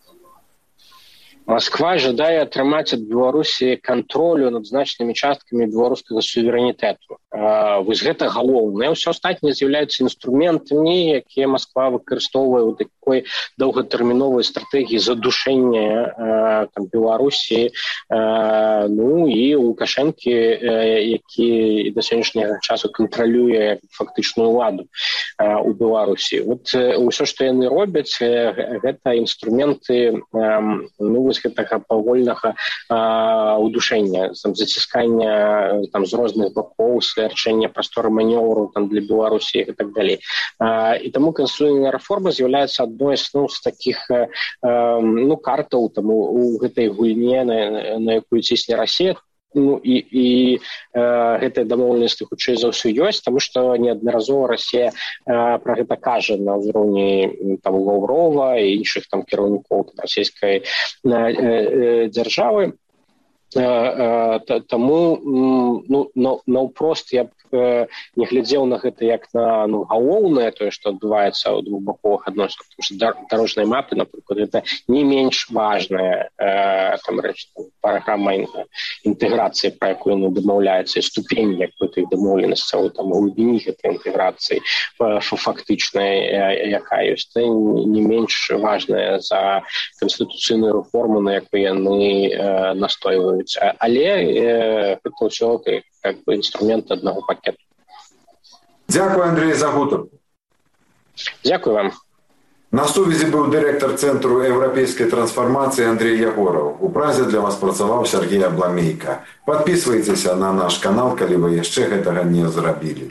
Москва жадае атрымаць ад Беларусі кантролю над значнымі часткамі беларускага суверэнітэту. Вось гэта галоўнае. Ўсё астатняе з'яўляюцца інструментамі, якія Москва выкарыстоўвае ў такой доўгатэрміновай стратэгіі задушэння там, Беларусі, ну і Лукашэнкі, які да сённяшняга часу кантралюе фактычную ўладу ў Беларусі. Вот ўсё, што яны робяць, гэта інструменты ну, гэтага павольнага удушэння, заціскання там, з розных бакоў, свярчэння прасторы манёвру там, для Беларусі і так далей. І таму канстытуцыйная рэформа з'яўляецца адной ну, з такіх ну, картаў там, у гэтай гульне, на, на якую цісне Расія. Ну, і, і э, гэтыя дамоўленасці хутчэй за ўсё ёсць, таму што неаднаразова Расія э, пра гэта кажа на ўзроўні там Лаўрова і іншых там кіраўнікоў расійскай э, э, дзяржавы. Э, э, таму ну, наўпрост я б э, не глядзеў на гэта як на ну, галоўнае тое, што адбываецца ў двухбаковых адносінах, тому што дарожныя мапы, напрыклад, гэта не менш важная э, там, рэч, там, праграма інтэграцыі, пра якую яны дамаўляюцца, і ступень як гэтай дамоўленасцяў там глыбіні гэтай інтэграцыі фактычнай, якая ёсць, не менш важная за канстытуцыйную рэформу, на якой яны э, настойваюць. Але э, гэта ўсё как бы інструмент аднаго пакету. Дзякуй, Андрей, за гутарку. Дзякуй вам. На сувязі быў дырэктар Цэнтру еўрапейскай трансфармацыі Андрей Ягораў. У Празе для вас працаваў Сергей Абламейка. Падпісвайцеся на наш канал, калі вы яшчэ гэтага не зрабілі.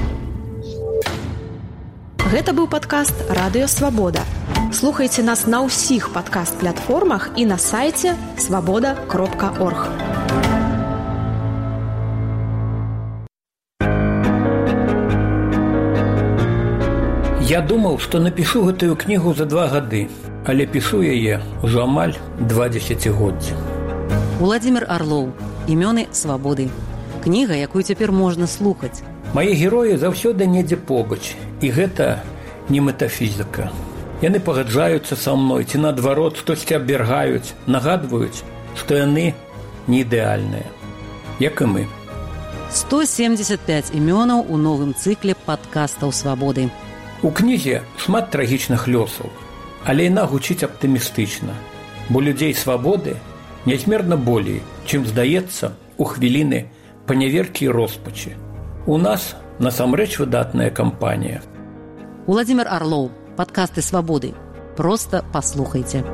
Гэта быў падкаст «Радыё Свабода». Слухайце нас на ўсіх падкаст-платформах і на сайце свабода кропка орг. Я думаў, што напішу гэтую кнігу за два гады, але пішу яе ўжо амаль два дзесяцігоддзі. Уладзімір Арлоў. Імёны свабоды. Кніга, якую цяпер можна слухаць. Мае героі заўсёды недзе побач, і гэта не метафізіка. Яны пагаджаюцца са мной, ці наадварот штосьці абвяргаюць, нагадваюць, што яны не ідэальныя, як і мы. сто семьдесят пять імёнаў у новым цыкле падкастаў свабоды. У кнізе шмат трагічных лёсаў, але яна гучыць аптымістычна, бо людзей свабоды нязмерна болей, чым здаецца у хвіліны паняверкі і роспачы. У нас насамрэч выдатная кампанія. Уладзімір Арлоў. Падкасты свабоды. Проста паслухайце.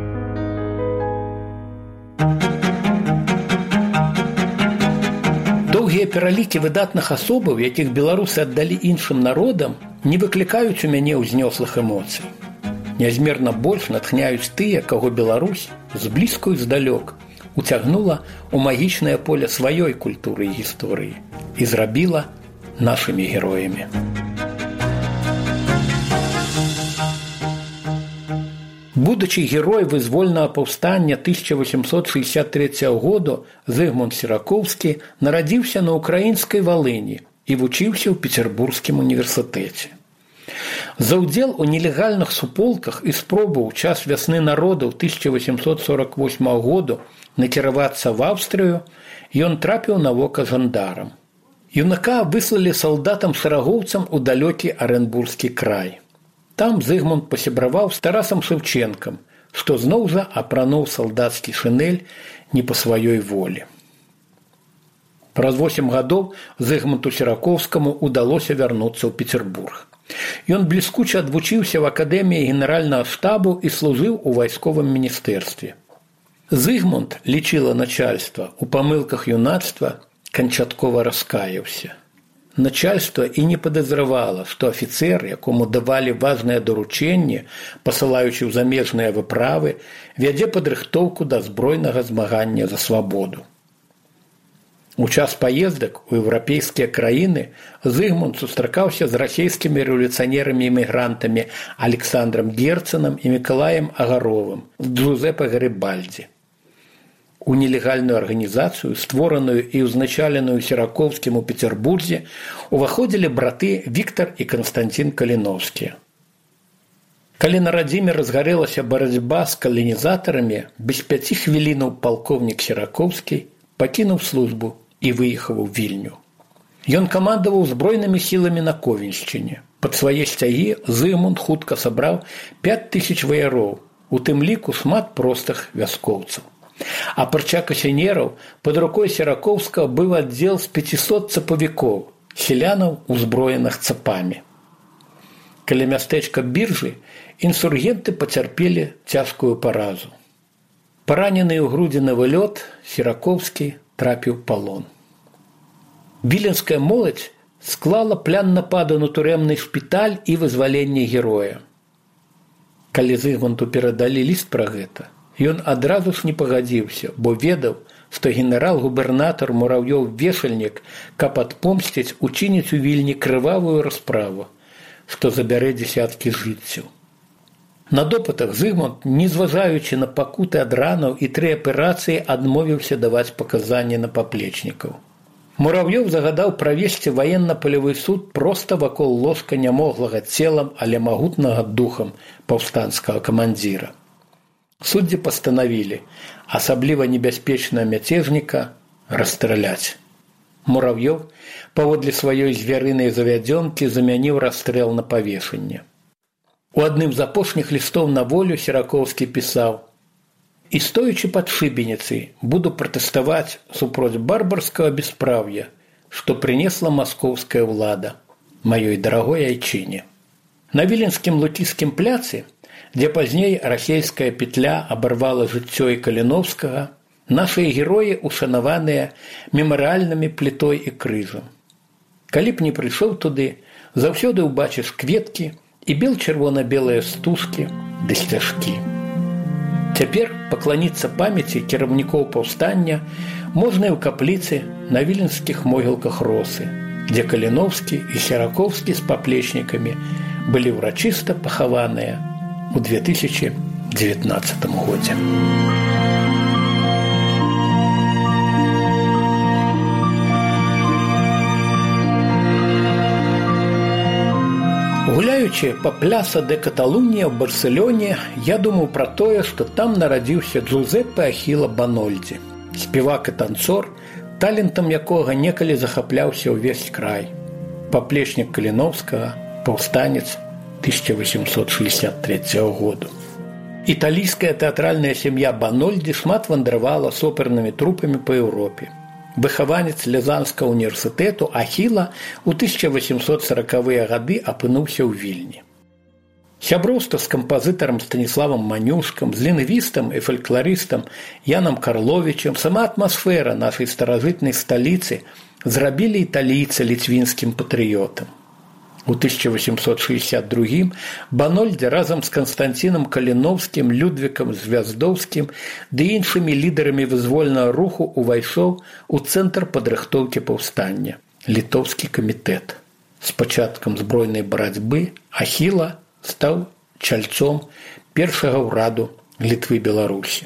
Доўгія пералікі выдатных асобаў, якіх беларусы аддалі іншым народам, не выклікаюць у мяне ўзнёслых эмоцый. Нязмерна больш натхняюць тыя, каго Беларусь зблізку і здалёк уцягнула ў магічнае поле сваёй культуры і гісторыі і зрабіла нашымі героямі. Будучы герой вызвольнага паўстання тысяча восемьсот шестьдесят третьего году, Зыгмунд Сіракоўскі нарадзіўся на украінскай Валыні і вучыўся ў Петербургскім універсітэце. За ўдзел у нелегальных суполках і спробаў у час вясны народаў тысяча восемьсот сорок восьмого году накіравацца в Аўстрыю, ён трапіў на вока жандарам. Юнака выслалі салдатам-шарагоўцам у далёкі Арэнбургскі край. Там Зыгмунд пасябраваў з Тарасам Шэўчэнкам, што зноў жа апрануў салдацкі шынель не па сваёй волі. Праз восем гадоў Зыгмунду Сіракоўскаму ўдалося вярнуцца ў Петербург. Ён бліскуча адвучыўся в Акадэміі генеральнага штабу і служыў у вайсковым міністэрстве. Зыгмунд, лічыла начальства, у памылках юнацтва канчаткова раскаяўся. Начальство і не падазравала, што афіцэр, якому давалі важныя даручэнні, пасылаючы ў замежныя выправы, вядзе падрыхтоўку да збройнага змагання за свабоду. У час паездак у еўрапейскія краіны Зыгмунд сустракаўся з расійскімі рэвалюцыянерамі-эмігрантамі Александром Герценам і Мікалаем Агаровым з Джузеппе Гарибальди. У нелегальную арганізацыю, створаную і ўзначаленую Сіракоўскім у Петербурзе, уваходзілі браты Віктар і Канстантин Каліноўскія. Калі на радзіме разгарэлася барацьба з каланізатарамі, без пяці хвілінаў палкоўнік Сіракоўскі пакінуў службу і выехаў у Вільню. Ён камандаваў збройнымі сіламі на Ковеншчыне. Пад свае сцягі Зыгмунд хутка сабраў пяць тысяч ваяроў, у тым ліку шмат простых вяскоўцаў. Апрача касінераў, пад рукой Сіракоўскага быў аддзел з пяцісот цапавікоў, селянаў, узброеных цапамі. Каля мястэчка Біржы інсургенты пацярпелі цяжкую паразу. Паранены ў грудзінавы лёд, Сіракоўскі трапіў у палон. Віленская моладзь склала план нападу на турэмны шпіталь і вызваленне героя. Калі Зыгмунду перадалі ліст пра гэта, ён адразу ж не пагадзіўся, бо ведаў, што генерал-губернатар Мурав'ёў-Вешальнік, каб адпомсціць, учыніць у Вільні крывавую расправу, што забярэ дзесяткі жыццяў. На допытах Зыгмунд, незважаючы на пакуты ад ранаў і тры аперацыі, адмовіўся даваць паказанні на паплечнікаў. Мурав'ёў загадаў правесці ваенна-палявы суд проста вакол ложка нямоглага целам, але магутнага духам паўстанцкага камандзіра. Суддзі пастанавілі, асабліва небяспечнага мяцежніка расстраляць. Мурав'ёў, паводле сваёй звярынай завядзёнкі, замяніў расстрэл на павешанне. У адным з апошніх лістоў на волю Сіракоўскі пісаў: «І стоячы пад шыбеніцай, буду пратэставаць супроць барбарскага беспраўя, што прынесла маскоўская ўлада маёй дарагой айчыне». На Віленскім Лукійскім пляцы, дзе пазней расейская петля абарвала жыццё і Каліноўскага, нашыя героі ушанаваныя мемарыяльнымі плітой і крыжам. Калі б не прыйшоў туды, заўсёды ўбачыш кветкі і бел-чырвона-белыя стужкі ды сцяжкі. Цяпер пакланіцца памяці кіраўнікоў паўстання можна і ў капліцы на віленскіх могілках Росы, дзе Каліноўскі і Сіракоўскі з паплечнікамі былі ўрачыста пахаваныя у две тысячи девятнадцатым годзе. Гуляючы па пляса де Каталунія ў Барселоне, я думаў пра тое, што там нарадзіўся Джузеппе Ахіла Банольдзі, спевак і танцор, талентам якога некалі захапляўся ўвесь край. Паплечнік Каліноўскага, паўстанец тысяча восемьсот шестьдесят третьего году. Італійская тэатральная сям'я Банольдзі шмат вандравала з опернымі трупамі па Еўропе. Выхаванец Лязанскага універсітэту Ахіла ў тысяча восемьсот сорокавыя гады апынуўся ў Вільні. Сяброўства з кампазітарам Станіславам Манюшкам, з лінгвістам і фалькларыстам Янам Карловічам, сама атмасфера нашай старажытнай сталіцы зрабілі італійца ліцвінскім патрыётам. У тысяча восемьсот шестьдесят другім Банольдзі разам з Канстантінам Каліноўскім, Людвікам Звяздоўскім ды іншымі лідарамі вызвольнага руху увайшоў у цэнтр падрыхтоўкі паўстання – Літоўскі камітэт. З пачаткам збройнай барацьбы Ахіла стаў чальцом першага ўраду Літвы-Беларусі.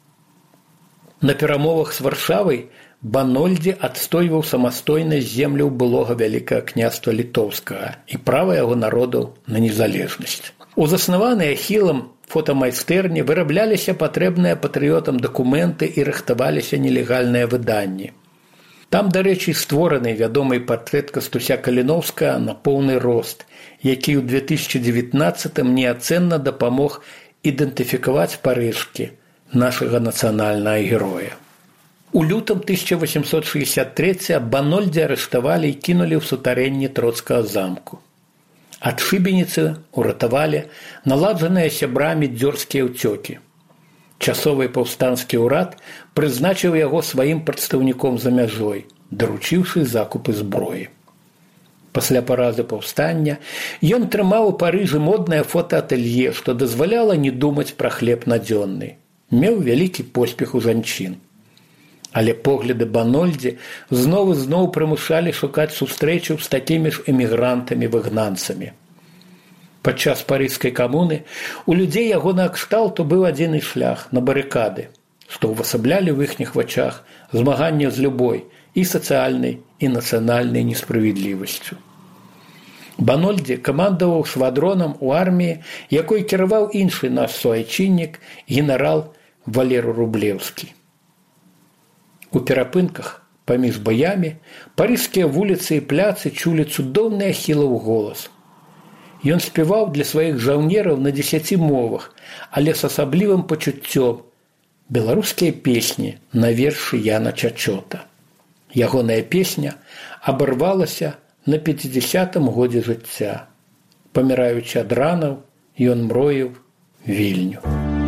На перамовах з Варшавай Банольдзі адстойваў самастойнасць земляў былога Вялікага княства Літоўскага і права яго народаў на незалежнасць. У заснаваныя Ахілам фотамайстэрні вырабляліся патрэбныя патрыётам дакументы і рыхтаваліся нелегальныя выданні. Там, дарэчы, створаны вядомы партрэт Кастуся Каліноўскага на поўны рост, які ў две тысячи девятнадцатым неацэнна дапамог ідэнтыфікаваць парэшкі нашага нацыянальнага героя. У лютым тысяча восемьсот шестьдесят третьего Банольдзі арыштавалі і кінулі ў сутарэнні Троцкага замку. Ад шыбеніцы ўратавалі наладжаныя сябрамі дзёрзкія ўцёкі. Часовы паўстанскі ўрад прызначыў яго сваім прадстаўніком за мяжой, даручыўшы закупы зброі. Пасля паразы паўстання ён трымаў у Парыжы моднае фотаатэлье, што дазваляла не думаць пра хлеб надзённы. Меў вялікі поспех у жанчын. Але погляды Банольдзі зноў і зноў прымушалі шукаць сустрэчу з такімі ж эмігрантамі-выгнанцамі. Падчас парыжскай камуны у людзей ягонага кшталту быў адзіны шлях на барыкады, што ўвасаблялі ў іхніх вачах змаганне з любой і сацыяльнай, і нацыянальнай несправядлівасцю. Банольдзі камандаваў швадронам у арміі, якой кіраваў іншы наш суайчыннік, генерал Валеру Рублеўскі. У перапынках паміж баямі парыжскія вуліцы і пляцы чулі цудоўны Ахілаў голас. Ён спяваў для сваіх жаўнераў на дзесяці мовах, але з асаблівым пачуццём беларускія песні на вершы Яна Чачота. Ягоная песня абарвалася на пяцідзясятым годзе жыцця. Паміраючы ад ранаў, ён мроіў Вільню.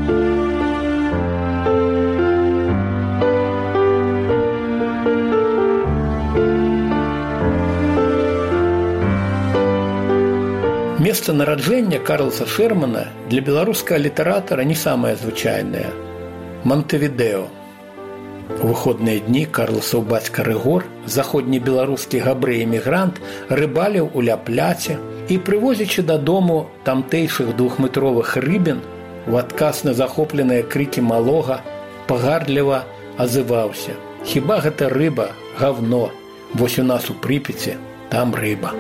Месца нараджэння Карласа Шермана для беларускага літаратара не самае звычайнае – Монтевідэо. У выходныя дні Карласаў бацька Рыгор, заходнебеларускі габрэй-эмігрант, рыбаліў у ляпляце і, прывозячы дадому тамтэйшых двухметровых рыбін, у адказ на захопленыя крыкі малога, пагардліва азываўся: «Хіба гэта рыба, гавно, вось у нас у Прыпяці там рыба».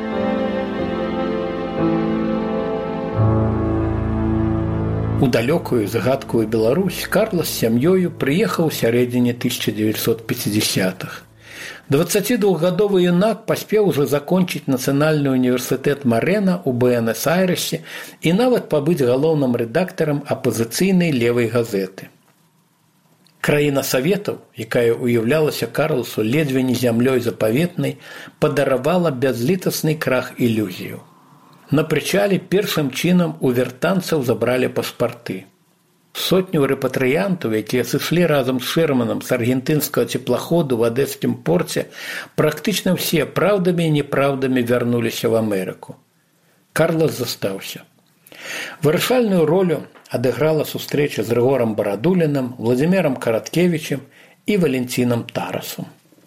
У далёкую загадкую Беларусь Карлас з сям'ёю прыехаў у сярэдзіне тысяча дзевяцьсот пяцідзясятых. дваццацідвухгадовы юнак паспеў ужо закончыць Нацыянальны універсітэт Марена ў Буэнас-Айрэсе і нават пабыць галоўным рэдактарам апазіцыйнай левай газеты. Краіна Саветаў, якая уяўлялася Карласу ледзьве не зямлёй запаветнай, падаравала бязлітасны крах ілюзію. На прычале першым чынам у вяртанцаў забралі пашпарты. Сотню рэпатрыянтаў, якія сышлі разам з Шерманам з аргентынскага цеплаходу ў адэскім порце, практычна ўсе праўдамі і непраўдамі вярнуліся в Амерыку. Карлас застаўся. Вырашальную ролю адыграла сустрэча з Рыгорам Барадулінам, Владзімірам Караткевічам і Валентінам Тарасам.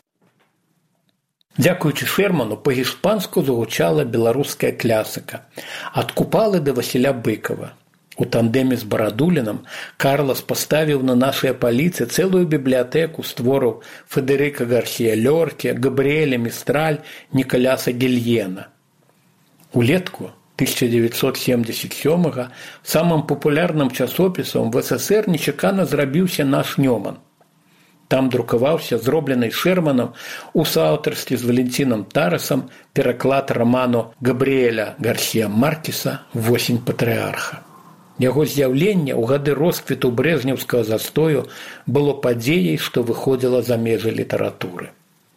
Дзякуючы Шерману па-гішпанску загучала беларуская клясыка «Ад Купалы да Васіля Быкава». У тандэме з Барадулінам Карлас паставіў на нашыя паліцы цэлую бібліятэку з твораў Федэрыка Гарсія Лёрке, Габрыэля Містраль, Нікаляса Гільена. Улетку тысяча дзевяцьсот семдзесят сёмага самым папулярным часопісам в СССР нечакана зрабіўся наш Нёман. Там друкаваўся зроблены Шерманам у сааўтарстве з Валентінам Тарасам пераклад раману Габрыэля Гарсія Маркеса «Восень патрыарха». Яго з'яўленне ў гады росквіту брэжнеўскага застою было падзеяй, што выходзіла за межы літаратуры.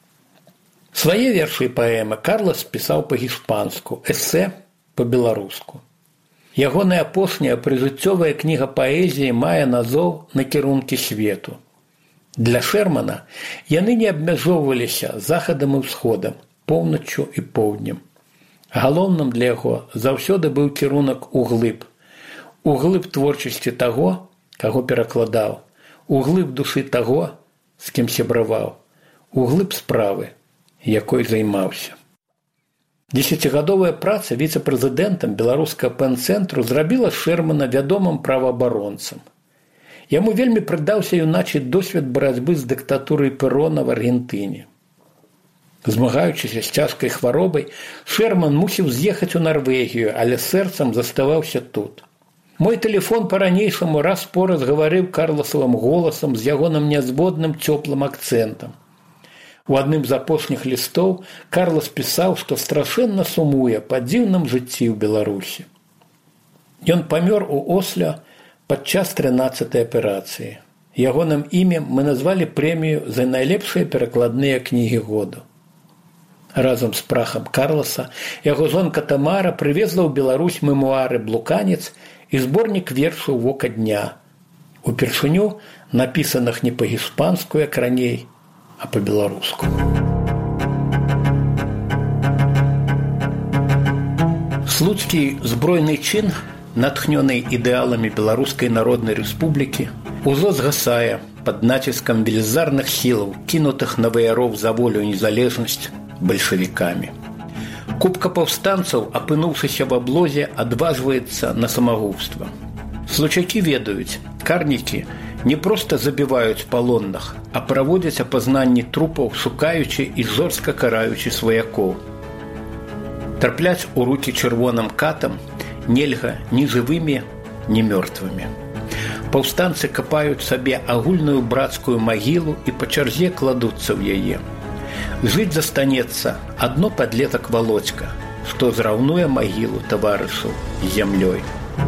Свае вершы і паэмы Карлас пісаў па-гішпанску, эсэ па-беларуску. Ягоная апошняя прыжыццёвая кніга паэзіі мае назоў «Накірункі свету». Для Шермана яны не абмяжоўваліся захадам і ўсходам, поўначчу і поўднем. Галоўным для яго заўсёды быў кірунак углыб. Углыб творчасці таго, каго перакладаў, углыб душы таго, з кім сябраваў, углыб справы, якой займаўся. Дзесяцігадовая праца віцэ-прэзідэнтам беларускага пэн-цэнтру зрабіла Шермана вядомым праваабаронцам. Яму вельмі прыдаўся юначы досвед барацьбы з дыктатурай Перона в Аргентыне. Змагаючыся з цяжкай хваробай, Шерман мусіў з'ехаць у Нарвегію, але сэрцам заставаўся тут. Мой тэлефон па-ранейшаму раз-пораз гаварыў карласавым голасам з ягоным нязводным цёплым акцэнтам. У адным з апошніх лістоў Карлас пісаў, што страшэнна сумуе па дзіўным жыцці ў Беларусі. Ён памёр у Осло падчас трынаццатай аперацыі. Ягоным імем мы назвалі прэмію за найлепшыя перакладныя кнігі году. Разам з прахам Карласа яго жонка Тамара прывезла ў Беларусь мемуары «Блуканец» і зборнік вершаў «Вока дня», упершыню напісаных не па-гішпанску, як раней, а па-беларуску. Слуцкі збройны чын, натхнёны ідэаламі Беларускай Народнай Рэспублікі, ужо згасае под натиском велизарных сил, кинутых на вояров за волю и незалежность большевиками. Купка паўстанцаў, апынуўшыся в аблозе, адважваецца на самагубства. Случакі ведаюць, карнікі не проста забіваюць палонных, а праводзяць апазнанні трупаў, шукаючы і жорстка караючы сваякоў. Трапляць у рукі чырвоным катам нельга ні жывымі, ні мёртвымі. Паўстанцы капаюць сабе агульную брацкую магілу і па чарзе кладуцца ў яе. Жыць застанецца адно падлетак Володька, што зраўнуе магілу таварышу з зямлёй.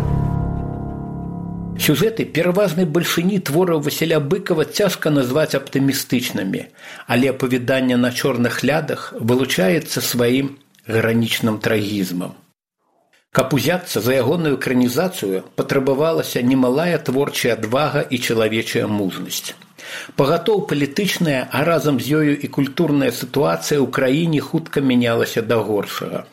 Сюжэты пераважнай бальшыні твораў Васіля Быкова цяжка назваць аптымістычнымі, але апавяданне на чорных лядах вылучаецца сваім гранічным трагізмам. Каб узяцца за ягоную экранізацыю, патрабавалася немалая творчая адвага і чалавечая мужнасць. Пагатоў палітычная, а разам з ёю і культурная сітуацыя ў краіне хутка мянялася да горшага.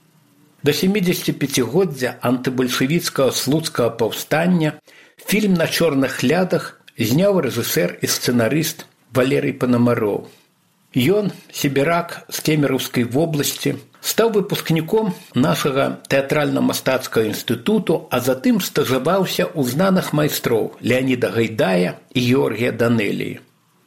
Да сямідзесяціпяцігоддзя антыбальшавіцкага слуцкага паўстання фільм «На чорных лядах» зняў рэжысэр і сцэнарыст Валерый Панамароў. Ён, сібірак з Кемераўскай вобласці, стаў выпускніком нашага тэатральна-мастацкага інстытуту, а затым стажаваўся ў знаных майстроў Леаніда Гайдая і Георгія Данэліі.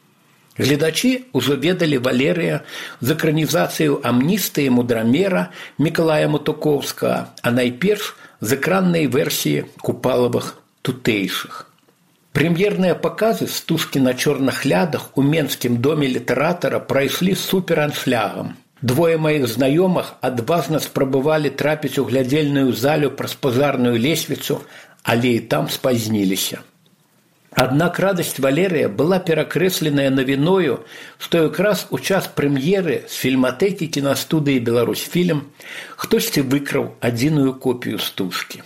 Гледачы ўжо ведалі Валерыя з экранізацыяю амністыі мудрамера Мікалая Матукоўскага, а найперш з экраннай версіі Купалавых тутэйшых. Прэм'ерныя паказы стужкі «На чорных лядах» у Менскім доме літаратара прайшлі супераншлягам. Двое маіх знаёмых адважна спрабавалі трапіць у глядзельную залю праз пажарную лесвіцу, але і там спазніліся. Аднак радасць Валерыя была перакрэсленая навіною, што якраз у час прэм'еры з фільматэкі кінастудыі «Беларусьфільм» хтосьці выкраў адзіную копію стужкі.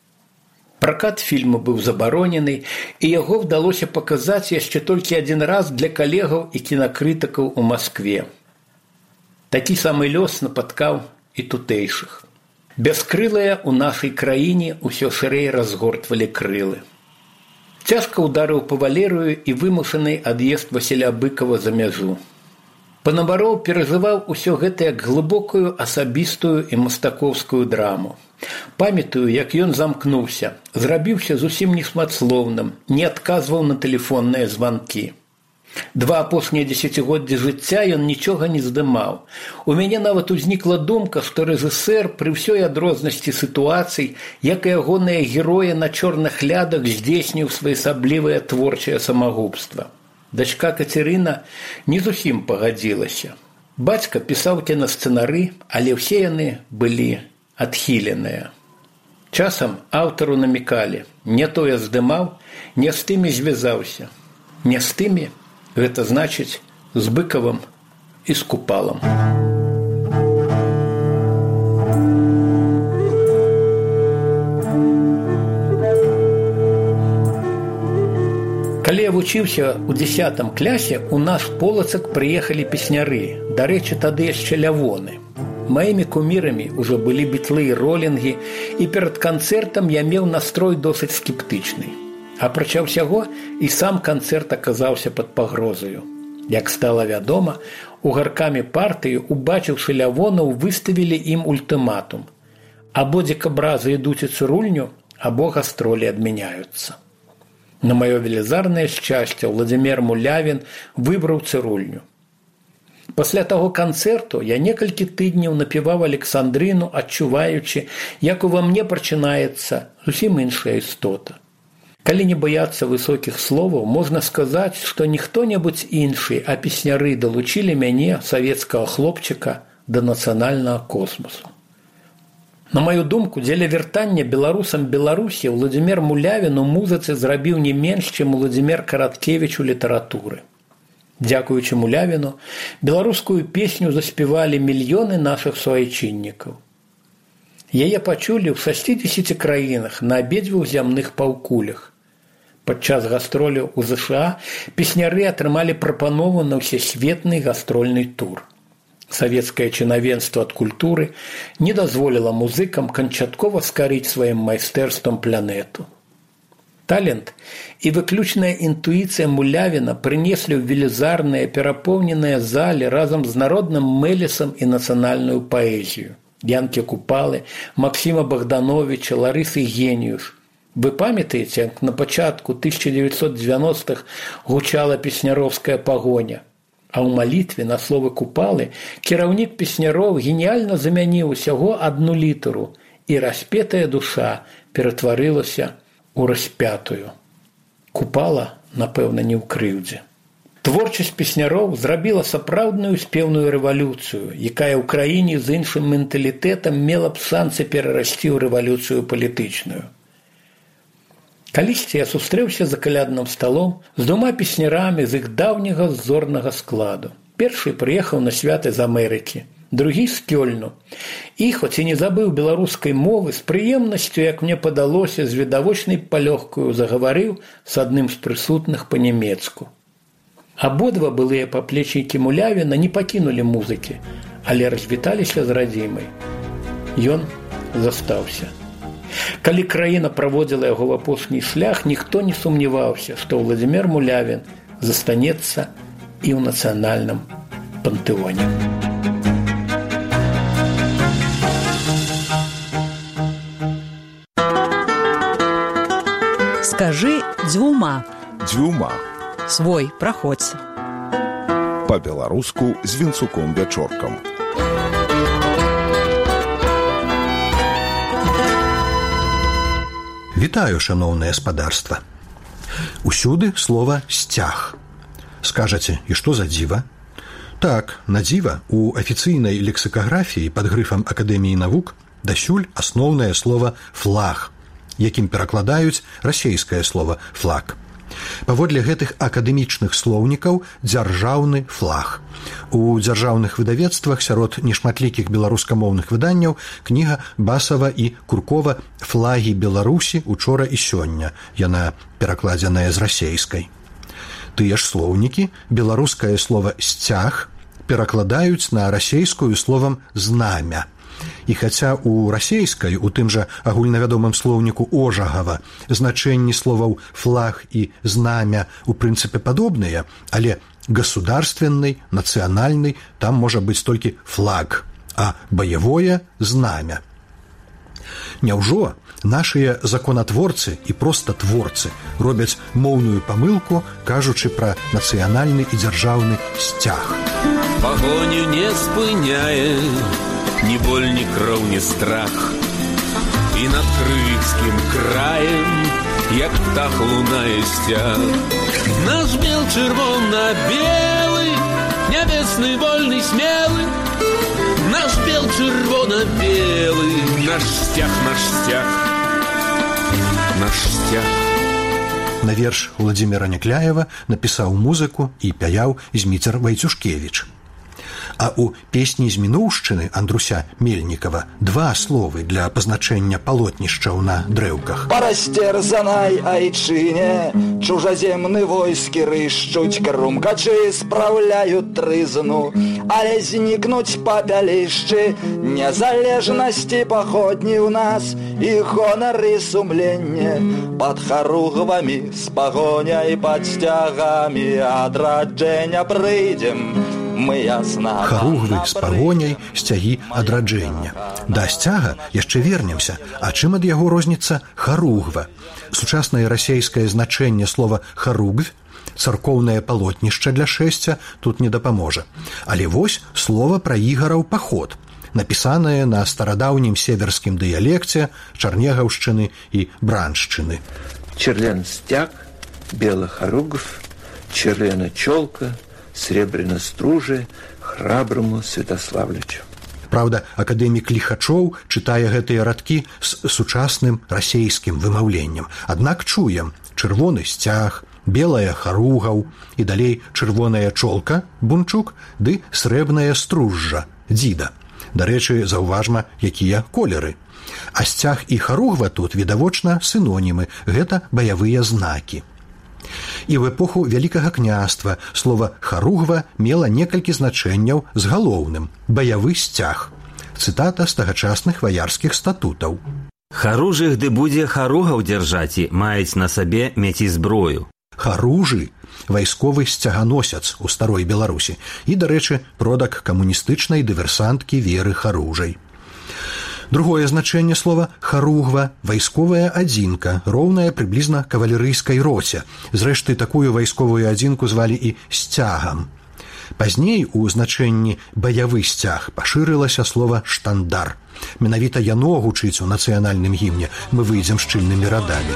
Пракат фільму быў забаронены, і яго ўдалося паказаць яшчэ толькі адзін раз для калегаў і кінакрытыкаў у Маскве. Такі самы лёс напаткаў і тутэйшых. Бяскрылыя ў нашай краіне ўсё шырэй разгортвалі крылы. Цяжка ўдарыў па Валерыю і вымушаны ад'езд Васіля Быкова за мяжу. Панамароў перажываў усё гэта як глыбокую асабістую і мастакоўскую драму. Памятаю, як ён замкнуўся, зрабіўся зусім нешматслоўным, не адказваў на тэлефонныя званкі. Два апошнія дзесяцігоддзі жыцця ён нічога не здымаў. У мяне нават узнікла думка, што рэжысэр пры ўсёй адрознасці сітуацый, як і ягоныя героі на чорных лядах, здзейсніў своеасаблівае творчае самагубства. Дачка Кацярына не зусім пагадзілася. Бацька пісаў кінасцэнары, але ўсе яны былі адхіленыя. Часам аўтару намікалі: не тое здымаў, не з тымі звязаўся. Не з тымі, гэта значыць з Быкавым і з Купалам. Калі я вучыўся ў дзесятым клясе, у наш Полацак прыехалі песняры, дарэчы, тады яшчэ лявоны. Маімі кумірамі ўжо былі бітлы і ролінгі, і перад канцэртам я меў настрой досыць скептычны. Апрача ўсяго, і сам канцэрт аказаўся пад пагрозаю. Як стала вядома, у гаркамі партыі, убачыўшы лявонаў, выставілі ім ультыматум. Або дзекабразы ідуць у цырульню, або гастролі адмяняюцца. На маё велізарнае шчасце Владзімір Мулявін выбраў цырульню. Пасля таго канцэрту я некалькі тыдняў напіваў Александрыну, адчуваючы, як ува мне прачынаецца зусім іншая істота. Калі не баяцца высокіх словаў, можна сказаць, што не хто-небудзь іншы, а песняры далучылі мяне, савецкага хлопчыка, да нацыянальнага космосу. На маю думку, дзеля вяртання беларусам Беларусі Владзімір Мулявін у музыцы зрабіў не менш, чым Владзімір Караткевіч у літаратуры. Дзякуючы Мулявіну, беларускую песню заспявалі мільёны нашых суайчыннікаў. Яе пачулі ў шасцідзесяці краінах на абедзвюх зямных паўкулях. Падчас гастроляў у ЗША песняры атрымалі прапанову на ўсесветны гастрольны тур. Савецкае чынавенства ад культуры не дазволіла музыкам канчаткова скарыць сваім майстэрствам планету. Талент і выключная інтуіцыя Мулявіна прынеслі ў велізарныя перапоўненыя залі разам з народным мэлісам і нацыянальную паэзію. Янкі Купалы, Максіма Богдановича, Ларысы Геніюш. Вы памятаеце, як на пачатку тысяча девятьсот девяностых гучала песняровская пагоня, а ў малітве на словы Купалы кіраўнік песняров геніяльна замяніў усяго адну літару, і распетая душа ператварылася у распятую. Купала, напэўна, не ў крыўдзе. Творчасць песняроў зрабіла сапраўдную спеўную рэвалюцыю, якая ў краіне з іншым менталітэтам мела б шансы перарасці ў рэвалюцыю палітычную. Калісьці я сустрэўся за калядным сталом з двума песнярамі з іх даўняга зорнага складу. Першы прыехаў на святы з Амерыкі, другі з Кёльну. І, хоць і не забыў беларускай мовы, з прыемнасцю, як мне падалося, з відавочнай палёгкаю загаварыў з адным з прысутных па-нямецку. Абодва былыя паплечнікі Мулявіна не пакінулі музыкі, але развіталіся з радзімай. Ён застаўся. Калі краіна праводзіла яго в апошні шлях, ніхто не сумняваўся, што Владзімір Мулявін застанецца і ў нацыянальным пантэоне. Скажи дзвюма. Дзвюма. Свой, праходзь. Па-беларуску з Вінцуком Вячоркам. Вітаю, шаноўнае спадарства. Усюды слова «сцяг». Скажаце, і што за дзіва? Так, на дзіва, у афіцыйнай лексікаграфіі пад грыфам Акадэміі навук дасюль асноўнае слова «флаг», якім перакладаюць расейскае слова «флаг». Паводле гэтых акадэмічных слоўнікаў дзяржаўны флаг. У дзяржаўных выдавецтвах сярод нешматлікіх беларускамоўных выданняў кніга Басава і Куркова «Флагі Беларусі учора і сёння». Яна перакладзеная з расейскай. Тыя ж слоўнікі беларускае слова «сцяг» перакладаюць на расейскую словам «знамя». І хаця у расейскай, у тым жа агульнавядомым слоўніку Ожагава, значэнні словаў «флаг» і «знамя» у прынцыпе падобныя, але государственный, нацыянальны там можа быць толькі «флаг», а баявое «знамя». Няўжо нашыя законатворцы і проста творцы робяць моўную памылку, кажучы пра нацыянальны і дзяржаўны сцяг. Пагоню не спыняе ни боль, ни кроў, ни страх. И над крымским краем, як птах лунае сцяг. Наш бел чырвона-белы, нябесны, вольны, смелы. Наш бел чырвона-белы, наш сцяг, наш сцяг, наш сцяг. На верш Владзіміра Някляева напісаў музыку і пяяў Зміцер Вайцюшкевіч. А у песні з мінуўшчыны Андруся Мельнікава два словы для пазначэння палотнішчаў на дрэўках. Па расцерзанай айчыне чужаземны войскі рышчуць, крумкачы спраўляюць трызну, але знікнуць папялішчы незалежнасці паходні ў нас і гонары сумленне пад харугвамі з пагоняй пад сцягамі адраджэння прыйдзем. Харугвы з пагоняй, сцягі адраджэння. Да сцяга яшчэ вернемся, а чым ад яго розніцца харугва? Сучаснае расейскае значэнне слова «харугвь», царкоўнае палотнішча для шэсця, тут не дапаможа. Але вось слова пра ігараў паход, напісанае на старадаўнім северскім дыялекце Чарнегаўшчыны і Браншчыны. Черлен стяг, белый харугв, черлена чолка, сребрена стружа храброму Святославлячу. Праўда, акадэмік Ліхачоў чытае гэтыя радкі з сучасным расейскім вымаўленнем. Аднак чуем чырвоны сцяг, белая харугаў і далей чырвоная чолка, бунчук, ды срэбная стружжа, дзіда. Дарэчы, заўважма, якія колеры. А сцяг і харугва тут, відавочна, сінонімы, гэта баявыя знакі. І ў эпоху Вялікага княства слова «харугва» мела некалькі значэнняў з галоўным – баявы сцяг. Цытата з тагачасных ваярскіх статутаў. Харужых ды будзе харугаў дзяржаць і маюць на сабе мець і зброю. Харужы – вайсковы сцяганосец у старой Беларусі і, дарэчы, продак камуністычнай дыверсанткі Веры Харужай. Другое значэнне слова «харугва» – вайсковая адзінка, роўная прыблізна кавалерыйскай роце. Зрэшты, такую вайсковую адзінку звалі і сцягам. Пазней у значэнні «баявы сцяг» пашырылася слова «штандар». Менавіта яно гучыць у нацыянальным гімне «Мы выйдзем шчыльнымі радамі».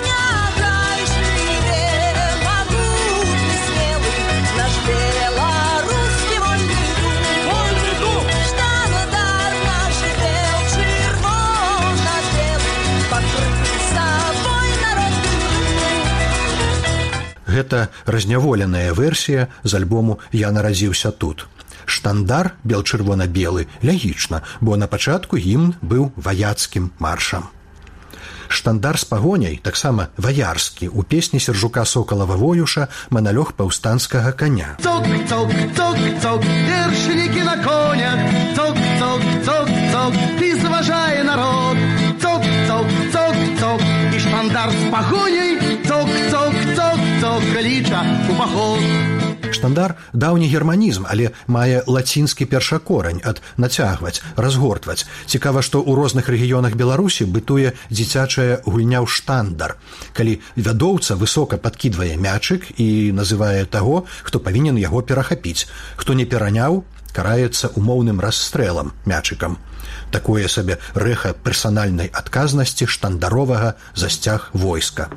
Гэта разняволеная версія з альбому «Я нарадзіўся тут». Штандар бел-чырвона-белы лягічна, бо на пачатку гімн быў ваяцкім маршам. Штандар з пагоняй таксама ваярскі у песні Сержука Сокалава-Воюша «Маналёг паўстанцкага коня». Цок-цок-цок-цок, вершнікі на конях, цок-цок-цок-цок, ты заважае народ. Цок-цок-цок-цок, і штандар з пагоняй, цок-цок-цок-цок, кліча у паход. Штандар – даўні германізм, але мае лацінскі першакорань ад «нацягваць», «разгортваць». Цікава, што ў розных рэгіёнах Беларусі бытуе дзіцячая гульня ў штандар, калі вядоўца высока падкідвае мячык і называе таго, хто павінен яго перахапіць. Хто не пераняў, караецца умоўным расстрэлам мячыкам. Такое сабе рэха персанальнай адказнасці штандаровага за сцяг войска.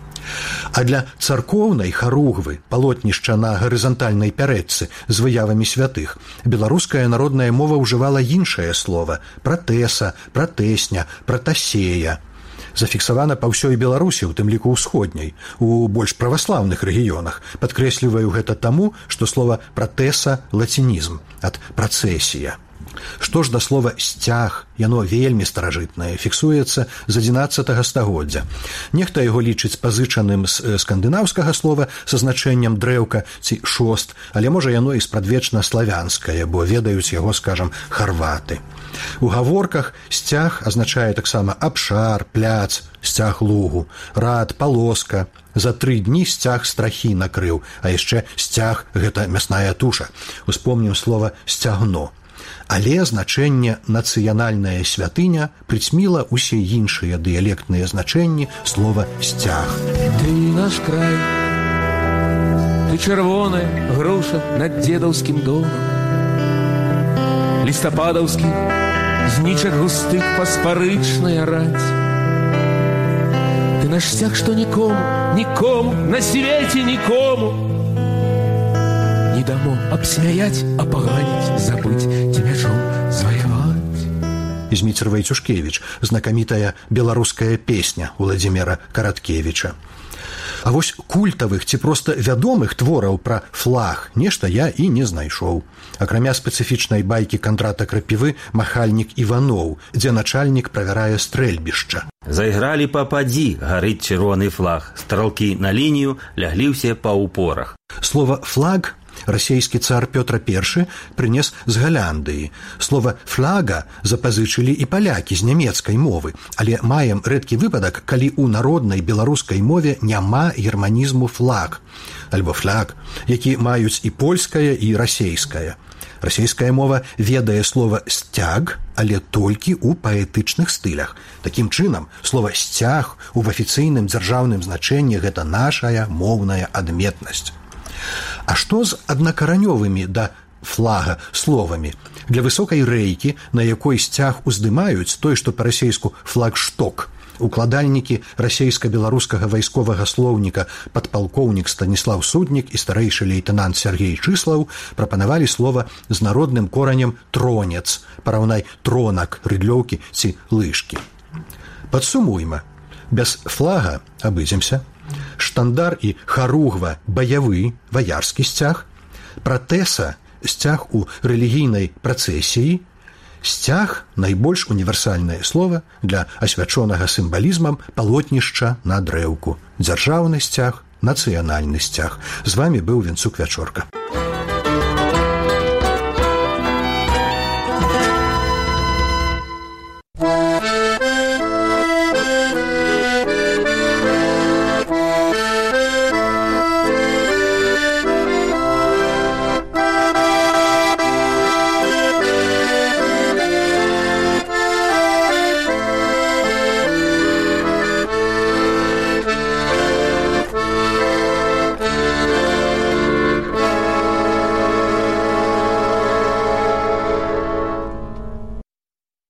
А для царкоўнай харугвы, палотнішча на гарызантальнай пярэчцы з выявамі святых, беларуская народная мова ўжывала іншае слова – пратэса, пратэсня, пратасея. Зафіксавана па ўсёй Беларусі, у тым ліку ўсходняй, у больш праваслаўных рэгіёнах. Падкрэсліваю гэта таму, што слова пратэса – лацінізм, ад працэсія. Што ж да слова «сцяг», яно вельмі старажытнае, фіксуецца з адзінаццатага стагоддзя. Нехта яго лічыць пазычаным з скандынаўскага слова са значэннем дрэўка ці шост, але можа яно і спрадвечна славянскае, бо ведаюць яго, скажам, харваты. У гаворках сцяг азначае таксама абшар, пляц, сцяг лугу, рад, палоска. За тры дні сцяг страхі накрыў, а яшчэ сцяг – гэта мясная туша. Успомнім слова «сцягно». Але значэнне «нацыянальная святыня» прыцьміла ўсе іншыя дыялектныя значэнні слова «сцяг». Ты наш край, ты чырвоная груша над дзедаўскім домам, лістападаўскі з нічак густых паспарычная раць. Ты наш сцяг, што нікому, нікому, на свеце нікому не дамо абсмяяць, апаганіць, забыць, ці мячом зваяваць. Зміцер Вайцюшкевіч, знакамітая беларуская песня Уладзіміра Караткевіча. А вось культавых ці проста вядомых твораў пра флаг нешта я і не знайшоў. Акрамя спецыфічнай байкі Кандрата Крапівы «Махальнік Іваноў», дзе начальнік правярае стрэльбішча. Зайгралі пападзі, гарыць чырвоны флаг. Стралкі на лінію ляглі ўсе па упорах. Слова «флаг» расійскі цар Пётр Першы прынес з Галяндыі. Слова «фляга» запазычылі і палякі з нямецкай мовы, але маем рэдкі выпадак, калі ў народнай беларускай мове няма германізму «флаг» альбо «фляг», які маюць і польская, і расейская. Расійская мова ведае слова «сцяг», але толькі ў паэтычных стылях. Такім чынам, слова «сцяг» у афіцыйным дзяржаўным значэнні гэта нашая моўная адметнасць. А што з аднакаранёвымі да флага словамі? Для высокай рэйкі, на якой сцяг уздымаюць, той, што па-расейску флагшток, укладальнікі расейска-беларускага вайсковага слоўніка падпалкоўнік Станіслаў Суднік і старэйшы лейтэнант Сергей Чыслаў прапанавалі слова з народным коранем «тронец», параўнай «тронак», «рыдлёўкі» ці «лыжкі». Падсумуйма. Без флага абыдземся. Штандар і харугва – баявы, ваярскі сцяг, пратэса – сцяг у рэлігійнай працэсіі, сцяг – найбольш універсальнае слова для асвячонага сімвалізмам палотнішча на дрэўку. Дзяржаўны сцяг, нацыянальны сцяг. З вамі быў Венцук Вячорка.